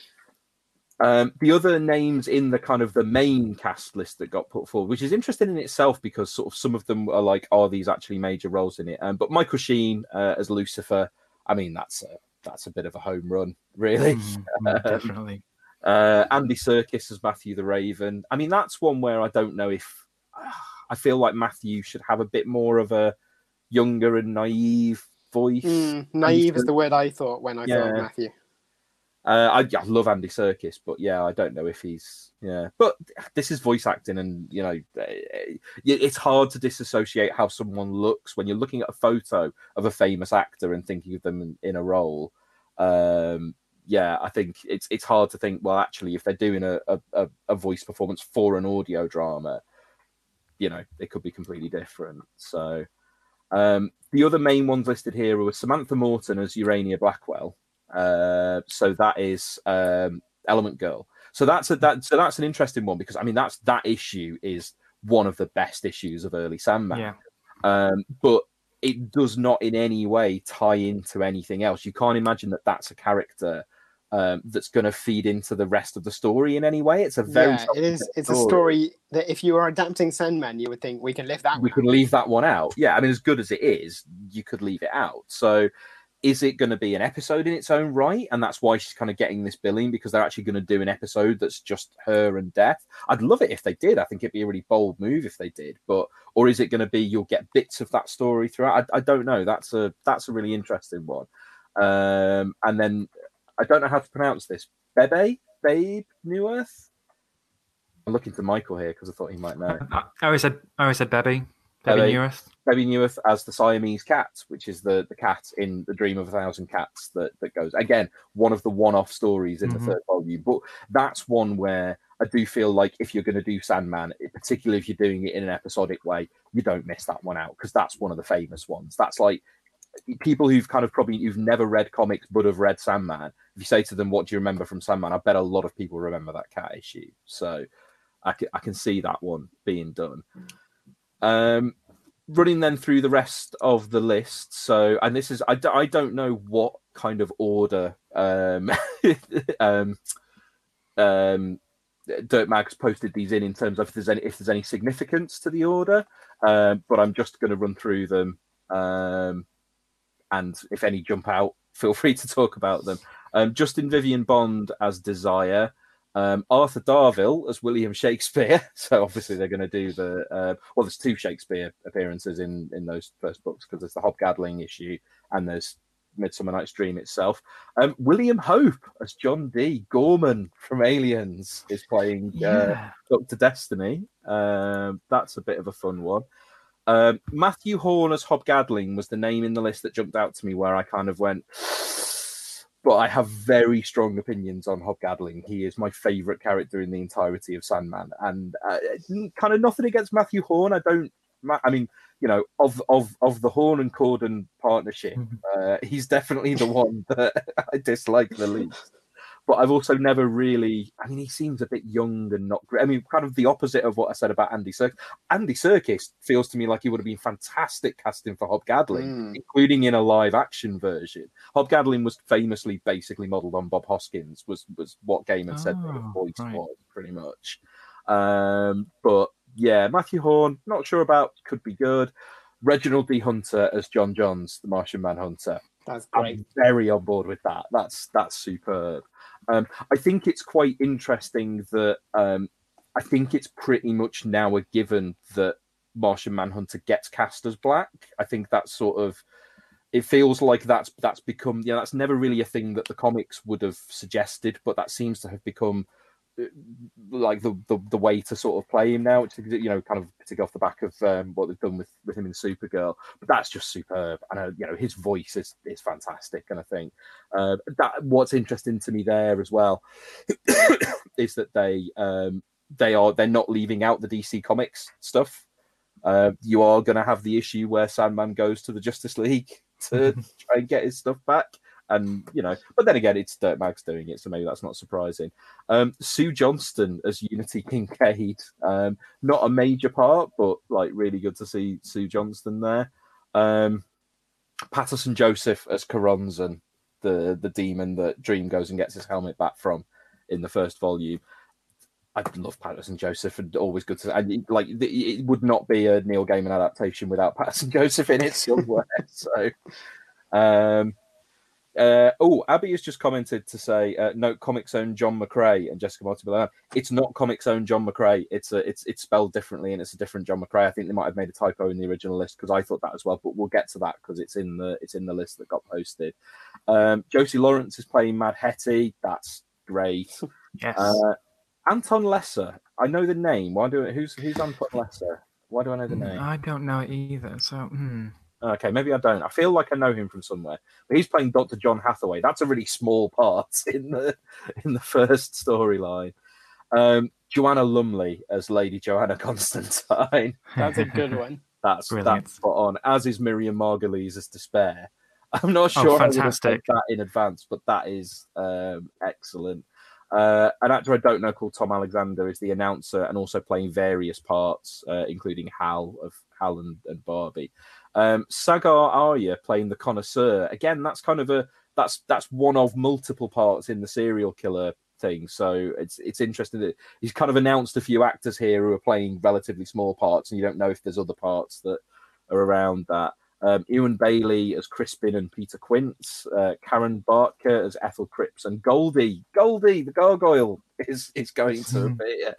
Um, the other names in the kind of the main cast list that got put forward, which is interesting in itself because sort of some of them are like, are these actually major roles in it? Um, but Michael Sheen uh, as Lucifer, I mean that's a that's a bit of a home run, really.
Mm, um, definitely.
Uh, Andy Serkis as Matthew the Raven. I mean, that's one where I don't know if uh, I feel like Matthew should have a bit more of a younger and naive voice.
Mm, naive is the word I thought when I
yeah.
thought of Matthew.
Uh, I, I love Andy Serkis, but yeah, I don't know if he's yeah. But this is voice acting, and you know, it's hard to disassociate how someone looks when you're looking at a photo of a famous actor and thinking of them in, in a role. Um, Yeah, I think it's it's hard to think, well, actually, if they're doing a, a, a voice performance for an audio drama, you know, they could be completely different. So um, the other main ones listed here were Samantha Morton as Urania Blackwell. Uh, so that is um, Element Girl. So that's a, that. So that's an interesting one because I mean that's that issue is one of the best issues of early Sandman.
Yeah.
Um, but it does not in any way tie into anything else. You can't imagine that that's a character um, that's going to feed into the rest of the story in any way. It's a very
yeah, it is. It's story. a story that if you were adapting Sandman, you would think we can leave that.
We
one
can
out.
leave that one out. Yeah, I mean, as good as it is, you could leave it out. So, is it going to be an episode in its own right? And that's why she's kind of getting this billing because they're actually going to do an episode that's just her and Death. I'd love it if they did. I think it'd be a really bold move if they did. But or is it going to be you'll get bits of that story throughout? I, I don't know. That's a that's a really interesting one. Um, and then I don't know how to pronounce this. Bebe, Babe New Earth. I'm looking to Michael here because I thought he might know.
I always said I always said Bebe. Bebe New Earth.
Bebe Newirth as the Siamese cat, which is the, the cat in The Dream of a Thousand Cats that, that goes, again, one of the one-off stories in mm-hmm. the third volume. But that's one where I do feel like if you're going to do Sandman, particularly if you're doing it in an episodic way, you don't miss that one out because that's one of the famous ones. That's like people who've kind of probably, who've never read comics but have read Sandman. If you say to them, what do you remember from Sandman? I bet a lot of people remember that cat issue. So I can, I can see that one being done. Um, running then through the rest of the list. So, and this is, I, d- I don't know what kind of order um, um, um, Dirt Mag's posted these in in terms of if there's any, if there's any significance to the order, um, but I'm just going to run through them. Um, and if any jump out, feel free to talk about them. Um, Justin Vivian Bond as Desire. Um, Arthur Darvill as William Shakespeare. So obviously they're going to do the uh, well. There's two Shakespeare appearances in in those first books because there's the Hobgadling issue and there's Midsummer Night's Dream itself. Um, William Hope as John D. Gorman from Aliens is playing uh, yeah. Doctor Destiny. Um, that's a bit of a fun one. Um, Matthew Horn as Hobgadling was the name in the list that jumped out to me where I kind of went. But I have very strong opinions on Hobgadling. He is my favourite character in the entirety of Sandman. And uh, kind of nothing against Matthew Horn. I don't, I mean, you know, of of, of the Horn and Corden partnership, uh, he's definitely the one that I dislike the least. But I've also never really, I mean, he seems a bit young and not great. I mean, kind of the opposite of what I said about Andy Serkis. Andy Serkis feels to me like he would have been fantastic casting for Hobgadling, mm. including in a live action version. Hobgadling was famously basically modelled on Bob Hoskins, was was what Gaiman oh, said the voice right. was, pretty much. Um, but yeah, Matthew Horn, not sure about, could be good. Reginald D. Hunter as John Johns, the Martian Manhunter.
That's great.
I'm very on board with that. That's that's superb. Um, I think it's quite interesting that um, I think it's pretty much now a given that Martian Manhunter gets cast as black. I think that's sort of, it feels like that's that's become, you know, that's never really a thing that the comics would have suggested, but that seems to have become like the, the the way to sort of play him now, which, you know, kind of particularly off the back of um, what they've done with, with him in Supergirl. But that's just superb, and uh, you know, his voice is is fantastic. And I think uh, that what's interesting to me there as well is that they um, they are they're not leaving out the D C Comics stuff. Uh, you are going to have the issue where Sandman goes to the Justice League to try and get his stuff back. And, you know, but then again, it's Dirk Maggs doing it, so maybe that's not surprising. Um, Sue Johnston as Unity Kincaid. Um, not a major part, but, like, really good to see Sue Johnston there. Um, Patterson Joseph as Karonzan, the, the demon that Dream goes and gets his helmet back from in the first volume. I love Patterson Joseph, and always good to... And, like, it would not be a Neil Gaiman adaptation without Patterson Joseph in it somewhere, so... Um, Uh, oh, Abby has just commented to say, uh, note Comics Own John McCrea, and Jessica Martin below. It's not Comics Own John McCrea. It's a, it's it's spelled differently, and it's a different John McCrea. I think they might have made a typo in the original list because I thought that as well. But we'll get to that because it's in the it's in the list that got posted. Um, Josie Lawrence is playing Mad Hetty. That's great.
Yes.
Uh, Anton Lesser. I know the name. Why do it? Who's who's Anton Lesser? Why do I know the name?
I don't know it either. So. Hmm.
Okay, maybe I don't. I feel like I know him from somewhere. But he's playing Doctor John Hathaway. That's a really small part in the in the first storyline. Um, Joanna Lumley as Lady Joanna Constantine.
That's a good one.
That's
Brilliant.
that's spot on. As is Miriam Margolyes as Despair. I'm not sure
Oh,
I would have
fantastic.
said that in advance, but that is um, excellent. Uh, an actor I don't know called Tom Alexander is the announcer and also playing various parts, uh, including Hal of Hal and, and Barbie. Um, Sagar Arya playing the connoisseur. Again, that's kind of a that's that's one of multiple parts in the serial killer thing. So it's it's interesting that he's kind of announced a few actors here who are playing relatively small parts, and you don't know if there's other parts that are around that. Um, Ewan Bailey as Crispin and Peter Quince, uh, Karen Barker as Ethel Cripps, and Goldie, Goldie the gargoyle is is going to appear.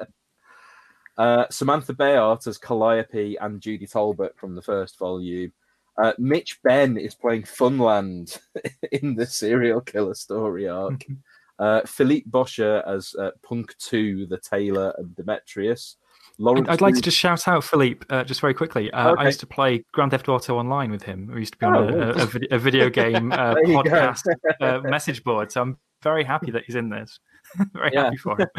Uh, Samantha Bayard as Calliope and Judy Talbot from the first volume. Uh, Mitch Benn is playing Funland in the serial killer story arc. uh, Philippe Boscher as uh, Punk two, the Tailor and Demetrius. Lawrence
I'd like to
Booth-
just shout out Philippe uh, just very quickly. Uh,
Okay.
I used to play Grand Theft Auto Online with him. We used to be on
Oh,
a,
wow.
a, a, vid- a video game uh,
There you go.
podcast uh, message board. So I'm very happy that he's in this. very
Yeah.
happy for him.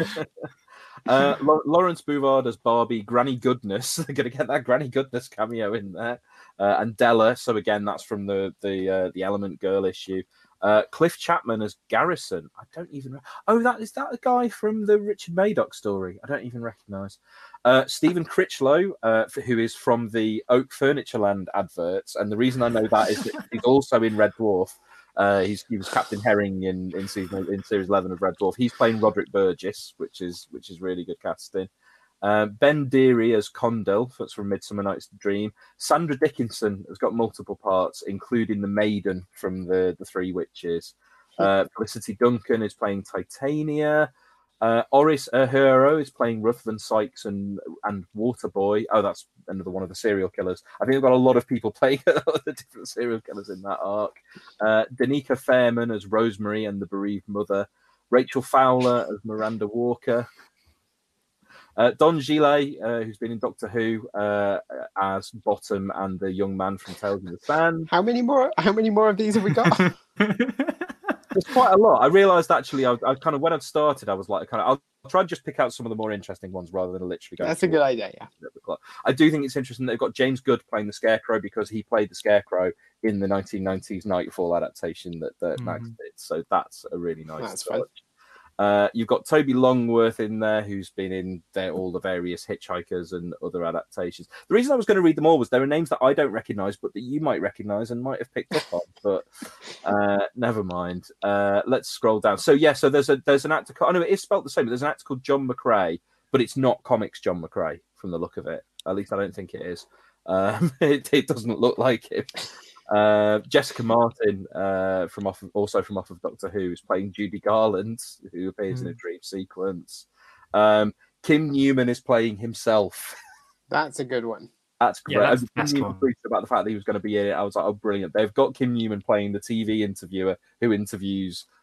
Uh, Lau- Lawrence Bouvard as Barbie, Granny Goodness. They're going to get that Granny Goodness cameo in there, uh, and Della. So again, that's from the the uh, the Element Girl issue. Uh, Cliff Chapman as Garrison. I don't even. Oh, that is that a guy from the Richard Madoc story? I don't even recognise. Uh, Stephen Critchlow, uh, f- who is from the Oak Furnitureland adverts, and the reason I know that is that he's also in Red Dwarf. Uh, he's he was Captain Herring in in season in series eleven of Red Dwarf. He's playing Roderick Burgess, which is which is really good casting. Uh, Ben Deary as Condell, that's from Midsummer Night's Dream. Sandra Dickinson has got multiple parts, including the Maiden from the the Three Witches. Uh, Felicity Duncan is playing Titania. Uh, Oris Ahero is playing Ruthven Sykes and and Waterboy. Oh, that's another one of the serial killers. I think they've got a lot of people playing the different serial killers in that arc. Uh, Danica Fairman as Rosemary and the Bereaved Mother. Rachel Fowler as Miranda Walker. Uh, Don Gillet, uh, who's been in Doctor Who uh, as Bottom and the young man from Tales of the Sand.
How many more? How many more of these have we got?
There's quite a lot. I realised actually, I, I kind of when I started, I was like, kind of, I'll, I'll try and just pick out some of the more interesting ones rather than literally go.
That's a good idea. Yeah.
I do think it's interesting that they've got James Good playing the Scarecrow because he played the Scarecrow in the nineteen nineties Nightfall adaptation that, that mm-hmm. Max did. So that's a really nice
That's
touch.
fun.
Uh, you've got Toby Longworth in there, who's been in there, all the various Hitchhikers and other adaptations. The reason I was going to read them all was there are names that I don't recognise, but that you might recognise and might have picked up on. But uh, never mind. Uh, let's scroll down. So yeah, so there's a there's an actor. I know it is spelled the same, but there's an actor called John McCrea, but it's not comics John McCrea from the look of it. At least I don't think it is. Um, it, it doesn't look like him. Uh, Jessica Martin, uh, from off of, also from off of Doctor Who, is playing Judy Garland, who appears mm. in a dream sequence. Um, Kim Newman is playing himself.
That's a good one.
That's great.
Yeah, that's,
Kim
that's
Newman
cool.
tweeted about the fact that he was going to be in it. I was like, oh, brilliant. They've got Kim Newman playing the T V interviewer who interviews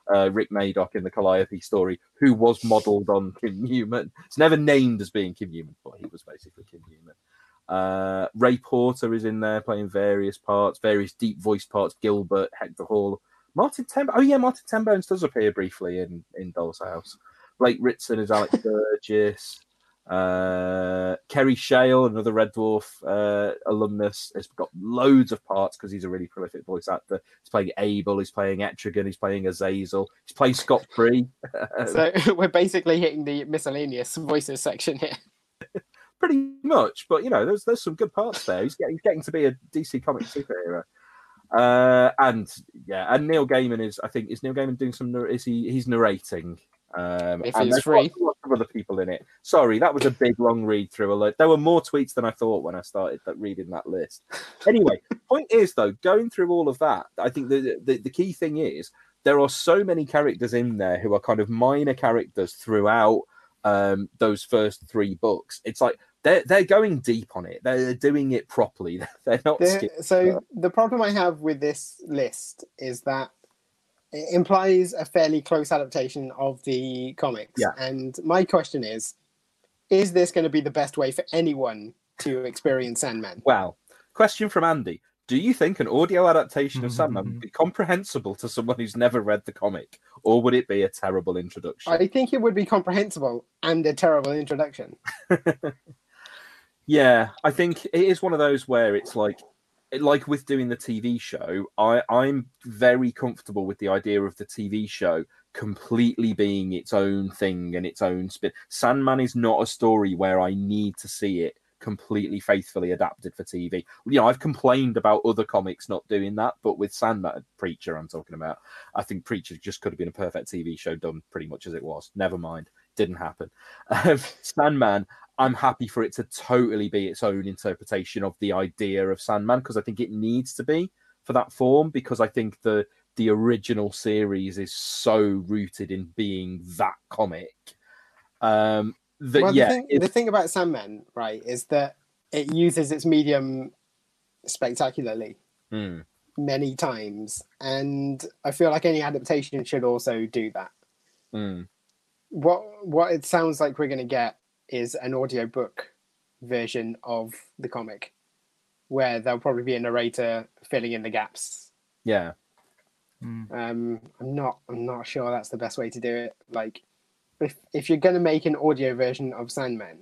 uh, Rick Madoc in the Calliope story, who was modelled on Kim Newman. It's never named as being Kim Newman, but he was basically Kim Newman. Uh, Ray Porter is in there playing various parts, various deep voice parts. Gilbert, Hector Hall, Martin Ten. Oh yeah, Martin Ten Bones does appear briefly in in Doll's House. Blake Ritson is Alex Burgess. Uh, Kerry Shale, another Red Dwarf uh, alumnus, has got loads of parts because he's a really prolific voice actor. He's playing Abel, he's playing Etrigan, he's playing Azazel, he's playing Scott Free.
So we're basically hitting the miscellaneous voices section here.
Pretty much, but you know, there's there's some good parts there. He's getting getting to be a D C comic superhero. Uh, and yeah, and Neil Gaiman is, I think, is Neil Gaiman doing some? Is he? He's narrating. Um,
if
and
he's free,
lots, lots of other people in it. Sorry, that was a big long read through. Alert. There were more tweets than I thought when I started that, reading that list. Anyway, point is though, going through all of that, I think the, the the key thing is there are so many characters in there who are kind of minor characters throughout um, those first three books. It's like they're they're going deep on it. They're doing it properly. They're not.
The, so the problem I have with this list is that it implies a fairly close adaptation of the comics.
Yeah.
And my question is, is this going to be the best way for anyone to experience Sandman?
Well, question from Andy. Do you think an audio adaptation of Sandman would be comprehensible to someone who's never read the comic, or would it be a terrible introduction?
I think it would be comprehensible and a terrible introduction.
Yeah, I think it is one of those where it's like, like with doing the T V show, I, I'm very comfortable with the idea of the T V show completely being its own thing and its own spin. Sandman is not a story where I need to see it completely faithfully adapted for T V. You know, I've complained about other comics not doing that, but with Sandman, Preacher I'm talking about, I think Preacher just could have been a perfect T V show done pretty much as it was. Never mind. Didn't happen. Um, Sandman, I'm happy for it to totally be its own interpretation of the idea of Sandman, because I think it needs to be for that form, because I think the the original series is so rooted in being that comic. Um, that,
well,
yeah,
the thing,
if,
the thing about Sandman, right, is that it uses its medium spectacularly
hmm.
many times, and I feel like any adaptation should also do that.
Hmm.
What what it sounds like we're going to get is an audiobook version of the comic, where there'll probably be a narrator filling in the gaps.
Yeah.
Mm.
Um, I'm not. I'm not sure that's the best way to do it. Like, if if you're going to make an audio version of Sandman,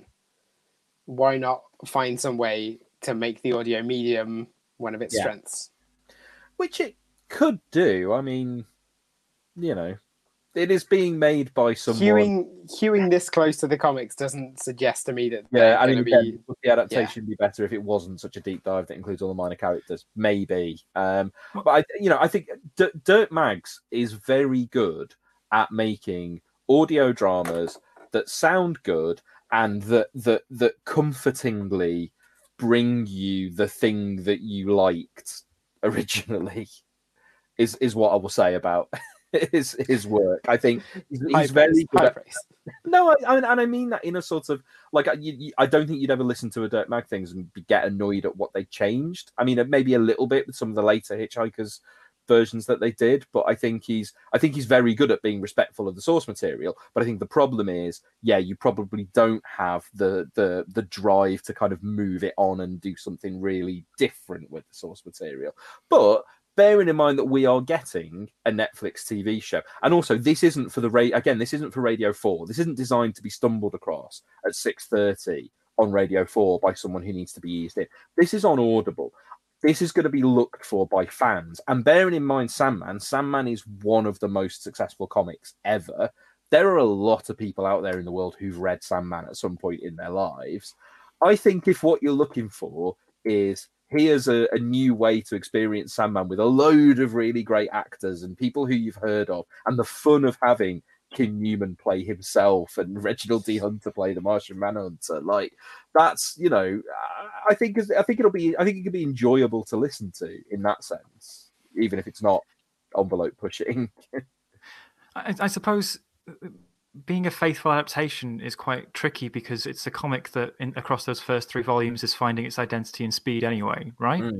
why not find some way to make the audio medium one of its
Yeah.
strengths?
Which it could do. I mean, you know, it is being made by someone.
Hewing hewing this close to the comics doesn't suggest to me that
Yeah,
they're
I mean,
going to
again,
be.
would the adaptation be better if it wasn't such a deep dive that includes all the minor characters? Maybe. Um, but I, you know, I think D- Dirt Mags is very good at making audio dramas that sound good and that that that comfortingly bring you the thing that you liked originally. Is is what I will say about his his work. I think he's, he's
High
very
praise,
good.
high
At,
praise.
no, I, I and I mean that in a sort of like you, you, I don't think you'd ever listen to a Dirt Mag things and be, get annoyed at what they changed. I mean, maybe a little bit with some of the later Hitchhikers versions that they did, but I think he's I think he's very good at being respectful of the source material. But I think the problem is, yeah, you probably don't have the the the drive to kind of move it on and do something really different with the source material. But bearing in mind that we are getting a Netflix T V show, and also this isn't for the ra- again, this isn't for Radio four. This isn't designed to be stumbled across at six thirty on Radio four by someone who needs to be eased in. This is on Audible. This is going to be looked for by fans. And bearing in mind Sandman, Sandman is one of the most successful comics ever. There are a lot of people out there in the world who've read Sandman at some point in their lives. I think if what you're looking for is here's a, a new way to experience Sandman with a load of really great actors and people who you've heard of, and the fun of having Kim Newman play himself and Reginald D. Hunter play the Martian Manhunter, like that's, you know, I think I think it'll be I think it could be enjoyable to listen to in that sense, even if it's not envelope pushing.
I, I suppose being a faithful adaptation is quite tricky because it's a comic that in, across those first three volumes is finding its identity in speed anyway, right?
Mm.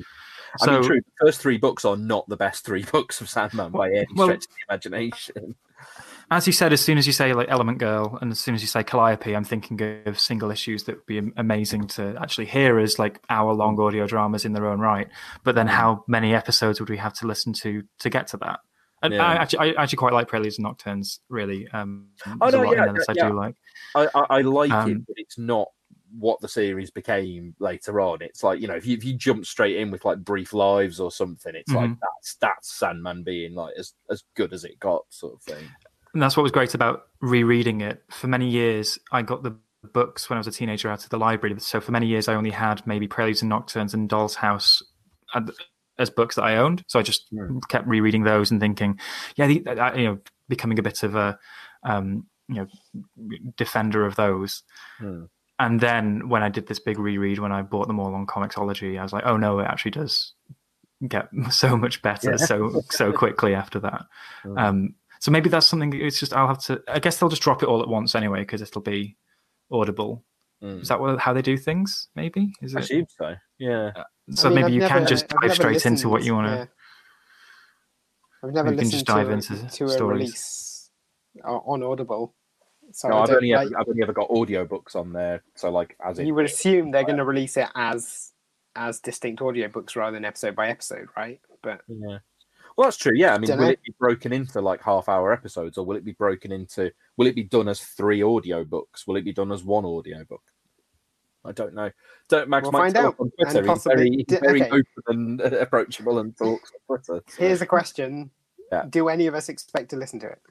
So,
I mean, true. The first three books are not the best three books of Sandman by any
well,
stretch of the imagination.
As you said, as soon as you say like Element Girl, and as soon as you say Calliope, I'm thinking of single issues that would be amazing to actually hear as like hour-long audio dramas in their own right. But then, how many episodes would we have to listen to to get to that? And
Yeah.
I actually, I actually quite like Preludes and Nocturnes. Really, um,
Oh,
there's
no,
a lot
yeah,
in there that
yeah,
I do like.
I, I, I like
Um,
it, but it's not what the series became later on. It's like, you know, if you if you jump straight in with like Brief Lives or something, it's like
Mhm.
that's that's Sandman being like as as good as it got, sort of thing.
And that's what was great about rereading it. For many years, I got the books when I was a teenager out of the library. So for many years, I only had maybe Preludes and Nocturnes and Doll's House as books that I owned. So I just
Mm.
kept rereading those and thinking, yeah, the, uh, you know, becoming a bit of a, um, you know, defender of those.
Mm.
And then when I did this big reread, when I bought them all on Comixology, I was like, oh no, it actually does get so much better
Yeah.
so so quickly after that.
Mm.
Um, so maybe that's something. It's just I'll have to. I guess they'll just drop it all at once anyway because it'll be audible.
Mm.
Is that what, how they do things? Maybe is
I
it?
assume so. Yeah.
So
I mean,
maybe
I've
you
never-
can just
I've
dive
never
straight into what
listened-
you want to.
yeah. I've never
You can
listened
just dive
to,
into
a, to a
stories.
release o- on Audible. So
No,
I
I've
don't,
only
like,
ever I've only ever got audiobooks on there. So like as in
you would assume they're going to release it as as distinct audiobooks rather than episode by episode, right? But
Yeah. Well, that's true. Yeah. I mean,
Dunno.
will it be broken into like half hour episodes, or will it be broken into? Will it be done as three audiobooks? Will it be done as one audiobook? I don't know. Don't Max
We'll
might
find
tell
out,
us on Twitter.
and
He's
possibly
very, he's
di-
very
okay.
open and uh, approachable and talks on Twitter. so-
here's a question:
Yeah.
Do any of us expect to listen to it?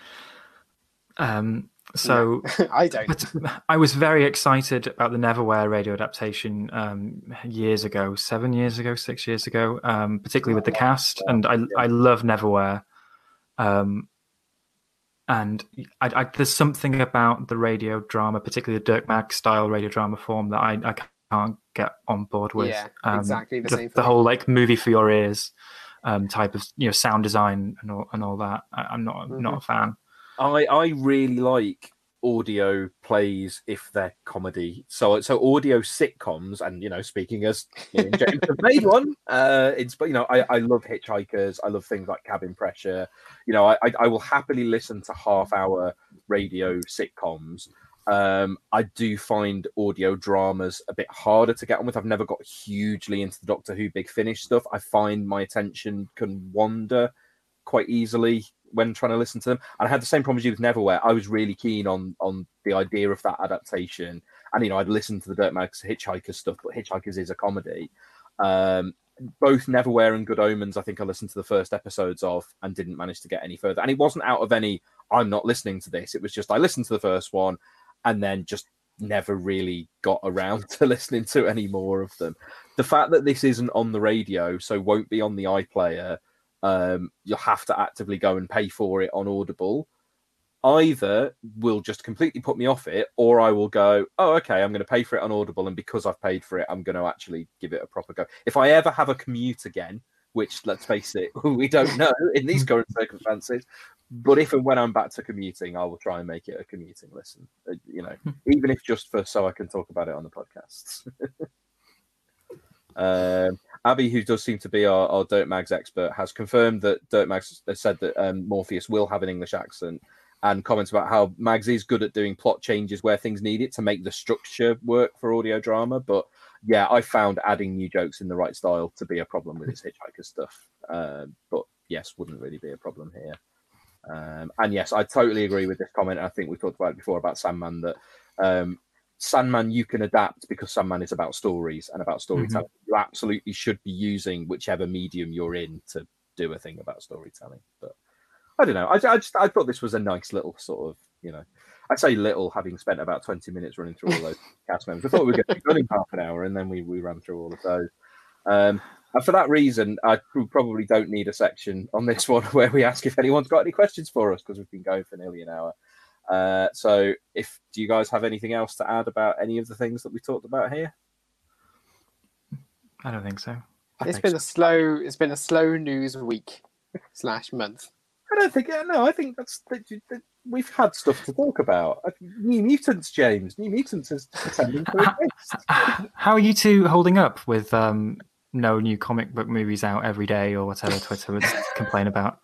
Um, so
I don't.
But I was very excited about the Neverwhere radio adaptation um, years ago, seven years ago, six years ago, um, particularly with the cast. And I, I love Neverwhere. Um, and I, I, there's something about the radio drama, particularly the Dirk Mag style radio drama form, that I, I can't get on board with.
Yeah,
Um,
exactly the
the,
same for
the
me.
whole like movie for your ears um, type of you know sound design and all and all that. I, I'm not
Mhm.
not a fan.
I I really like audio plays if they're comedy. So so audio sitcoms, and you know, speaking as me and James have made one, uh, it's but you know, I, I love Hitchhikers. I love things like Cabin Pressure. You know, I I, I will happily listen to half hour radio sitcoms. Um, I do find audio dramas a bit harder to get on with. I've never got hugely into the Doctor Who Big Finish stuff. I find my attention can wander quite easily when trying to listen to them. And I had the same problem as you with Neverwhere. I was really keen on on the idea of that adaptation. And, you know, I'd listened to the Dirk Mag's Hitchhikers stuff, but Hitchhikers is a comedy. Um, both Neverwhere and Good Omens, I think I listened to the first episodes of and didn't manage to get any further. And it wasn't out of any, I'm not listening to this. It was just I listened to the first one and then just never really got around to listening to any more of them. The fact that this isn't on the radio, so won't be on the iPlayer, um, you'll have to actively go and pay for it on Audible, either will just completely put me off it, or I will go, oh, okay, I'm going to pay for it on Audible, and because I've paid for it, I'm going to actually give it a proper go. If I ever have a commute again, which, let's face it, we don't know in these current circumstances, but if and when I'm back to commuting, I will try and make it a commuting listen, uh, you know, even if just for so I can talk about it on the podcasts. um, Abby, who does seem to be our, our Dirk Mag's expert, has confirmed that Dirk Mag's has said that um, Morpheus will have an English accent, and comments about how Mags is good at doing plot changes where things need it to make the structure work for audio drama. But yeah, I found adding new jokes in the right style to be a problem with his Hitchhiker stuff. Uh, but yes, wouldn't really be a problem here. Um, and yes, I totally agree with this comment. I think we talked about it before about Sandman, that um, Sandman you can adapt because Sandman is about stories and about storytelling. Mm-hmm. You absolutely should be using whichever medium you're in to do a thing about storytelling. But I don't know. I, I just I thought this was a nice little sort of, you know, I'd say little, having spent about twenty minutes running through all those cast members. I thought we were going to be done in half an hour, and then we, we ran through all of those. Um, and for that reason, I probably don't need a section on this one where we ask if anyone's got any questions for us, because we've been going for nearly an hour. Uh, so, if do you guys have anything else to add about any of the things that we talked about here?
I don't think so.
I it's been so. a slow. It's been a slow news week slash month.
I don't think. No, I think that's that, that we've had stuff to talk about. New Mutants, James. New Mutants is pretending to exist.
How are you two holding up with um, no new comic book movies out every day or whatever Twitter would complain about.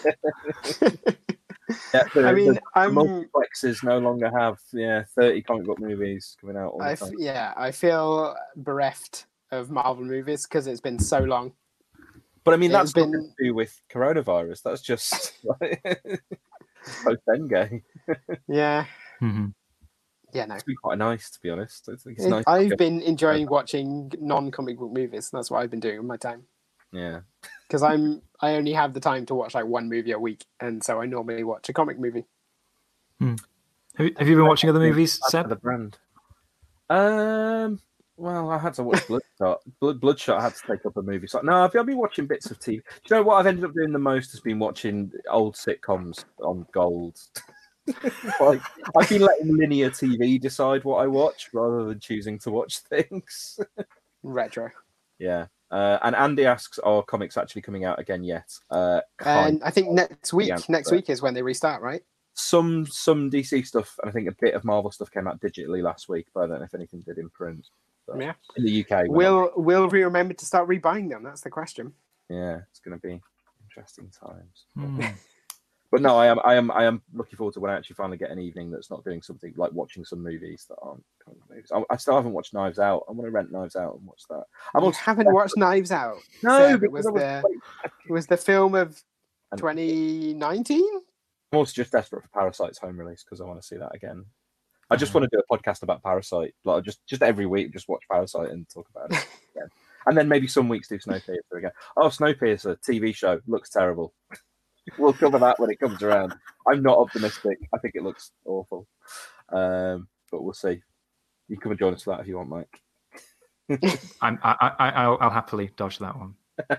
Yeah, the,
I mean,
the,
I'm.
the multiplexes no longer have yeah thirty comic book movies coming out all the
I
time.
f- yeah, I feel bereft of Marvel movies because it's been so long.
But I mean,
It's
that's been...
been
nothing to do with coronavirus. That's just post Endgame.
yeah,
Mm-hmm.
yeah. No,
It's been quite nice, to be honest. I think it's
It-
nice.
I've been enjoying watching non-comic book movies. That's what I've been doing with my time.
Yeah.
Because I'm I only have the time to watch like one movie a week, and so I normally watch a comic movie.
Hmm. Have, you, have you been watching other movies,
That's
Seb?
the brand. Um. Well, I had to watch Bloodshot. Blood, Bloodshot. I had to take up a movie. So no, I've, I've been watching bits of T V. Do you know what I've ended up doing the most? Has been watching old sitcoms on Gold. Like, I've been letting linear T V decide what I watch rather than choosing to watch things.
Retro.
Yeah. Uh, and Andy asks, "Are comics actually coming out again yet?" Uh, kind
And I think next week,
answer.
next week is when they restart, right?
some some D C stuff, and I think a bit of Marvel stuff came out digitally last week, but I don't know if anything did in print. So,
Yeah.
in the U K, we're
Will
not-
Will we remember to start rebuying them? That's the question.
yeah, it's going to be interesting times.
Hmm.
But no, I am I am I am looking forward to when I actually finally get an evening that's not doing something like watching some movies that aren't comic movies. I, I still haven't watched Knives Out. I want to rent Knives Out and watch that. I'm
You
also
haven't watched Knives Out?
no,
Seb, it
because
was
I was
the
wait-
it was the film of
And-
twenty nineteen.
I'm also just desperate for Parasite's home release because I want to see that again. I just
Uh-huh.
want to do a podcast about Parasite, like just just every week, just watch Parasite and talk about it again. And then maybe some weeks do Snowpiercer again. Oh, Snowpiercer T V show looks terrible. We'll cover that when it comes around. I'm not optimistic. I think it looks awful, um, but we'll see. You come and join us for that if you want, Mike.
I'm, I, I, I'll, I'll happily dodge that one.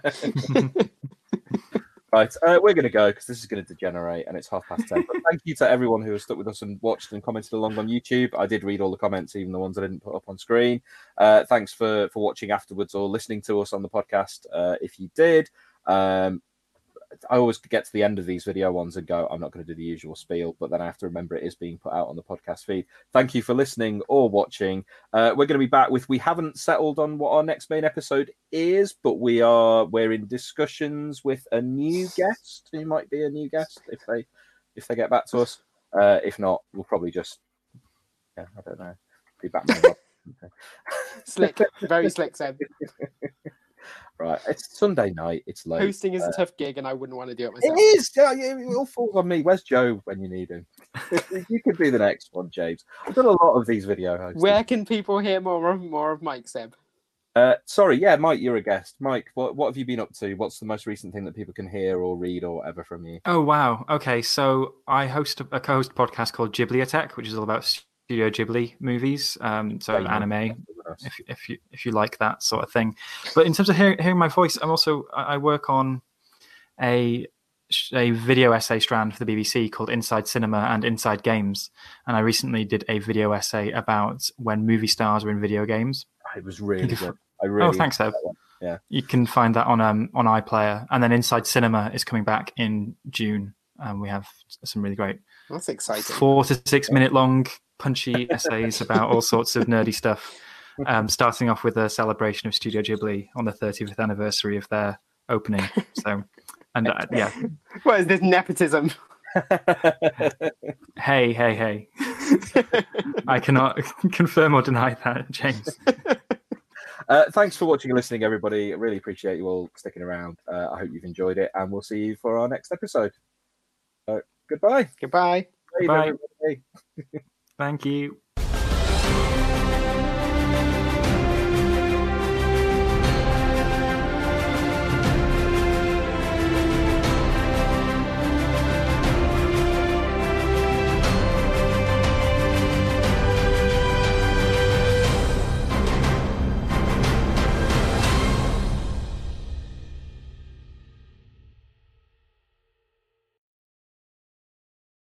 Right, uh, we're going to go because this is going to degenerate and it's half past ten. But thank you to everyone who has stuck with us and watched and commented along on YouTube. I did read all the comments, even the ones I didn't put up on screen. Uh, thanks for, for watching afterwards or listening to us on the podcast uh, if you did. Um, I always get to the end of these video ones and go, I'm not going to do the usual spiel, but then I have to remember it is being put out on the podcast feed. Thank you for listening or watching. Uh, we're going to be back with, we haven't settled on what our next main episode is, but we are, we're in discussions with a new guest who might be a new guest if they, if they get back to us. Uh, if not, we'll probably just, yeah, I don't know, be Batman.
Slick, very slick, Seb.
Right, it's Sunday night. It's late.
Hosting is a
Uh,
tough gig, and I wouldn't want to do it
It
myself.
is. Yeah, yeah, it all falls on me. Where's Joe when you need him? You could be the next one, James. I've done a lot of these video hosts.
Where can people hear more of more of Mike, Seb?
Uh, sorry, yeah, Mike, you're a guest. Mike, what what have you been up to? What's the most recent thing that people can hear or read or whatever from you?
Oh, wow. Okay, so I host a, a co-host podcast called Ghibliotech, which is all about Studio Ghibli movies, um, so
Very nice.
anime, if if you if you like that sort of thing. But in terms of hearing, hearing my voice, I'm also I I work on a a video essay strand for the B B C called Inside Cinema and Inside Games, and I recently did a video essay about when movie stars were in video games.
It was really
You can-
good. I really
oh, thanks, Seb.
enjoyed that one. Yeah.
You can find that on um on iPlayer, and then Inside Cinema is coming back in June, and we have some really great
That's exciting.
four to six minute long punchy essays about all sorts of nerdy stuff. Um, starting off with a celebration of Studio Ghibli on the thirtieth anniversary of their opening. So, and uh, yeah,
What is this nepotism?
hey, hey, hey! I cannot confirm or deny that, James.
Uh, thanks for watching and listening, everybody. I really appreciate you all sticking around. Uh, I hope you've enjoyed it, and we'll see you for our next episode. Uh, goodbye.
Goodbye.
Bye,
Bye.
everybody.
Thank you.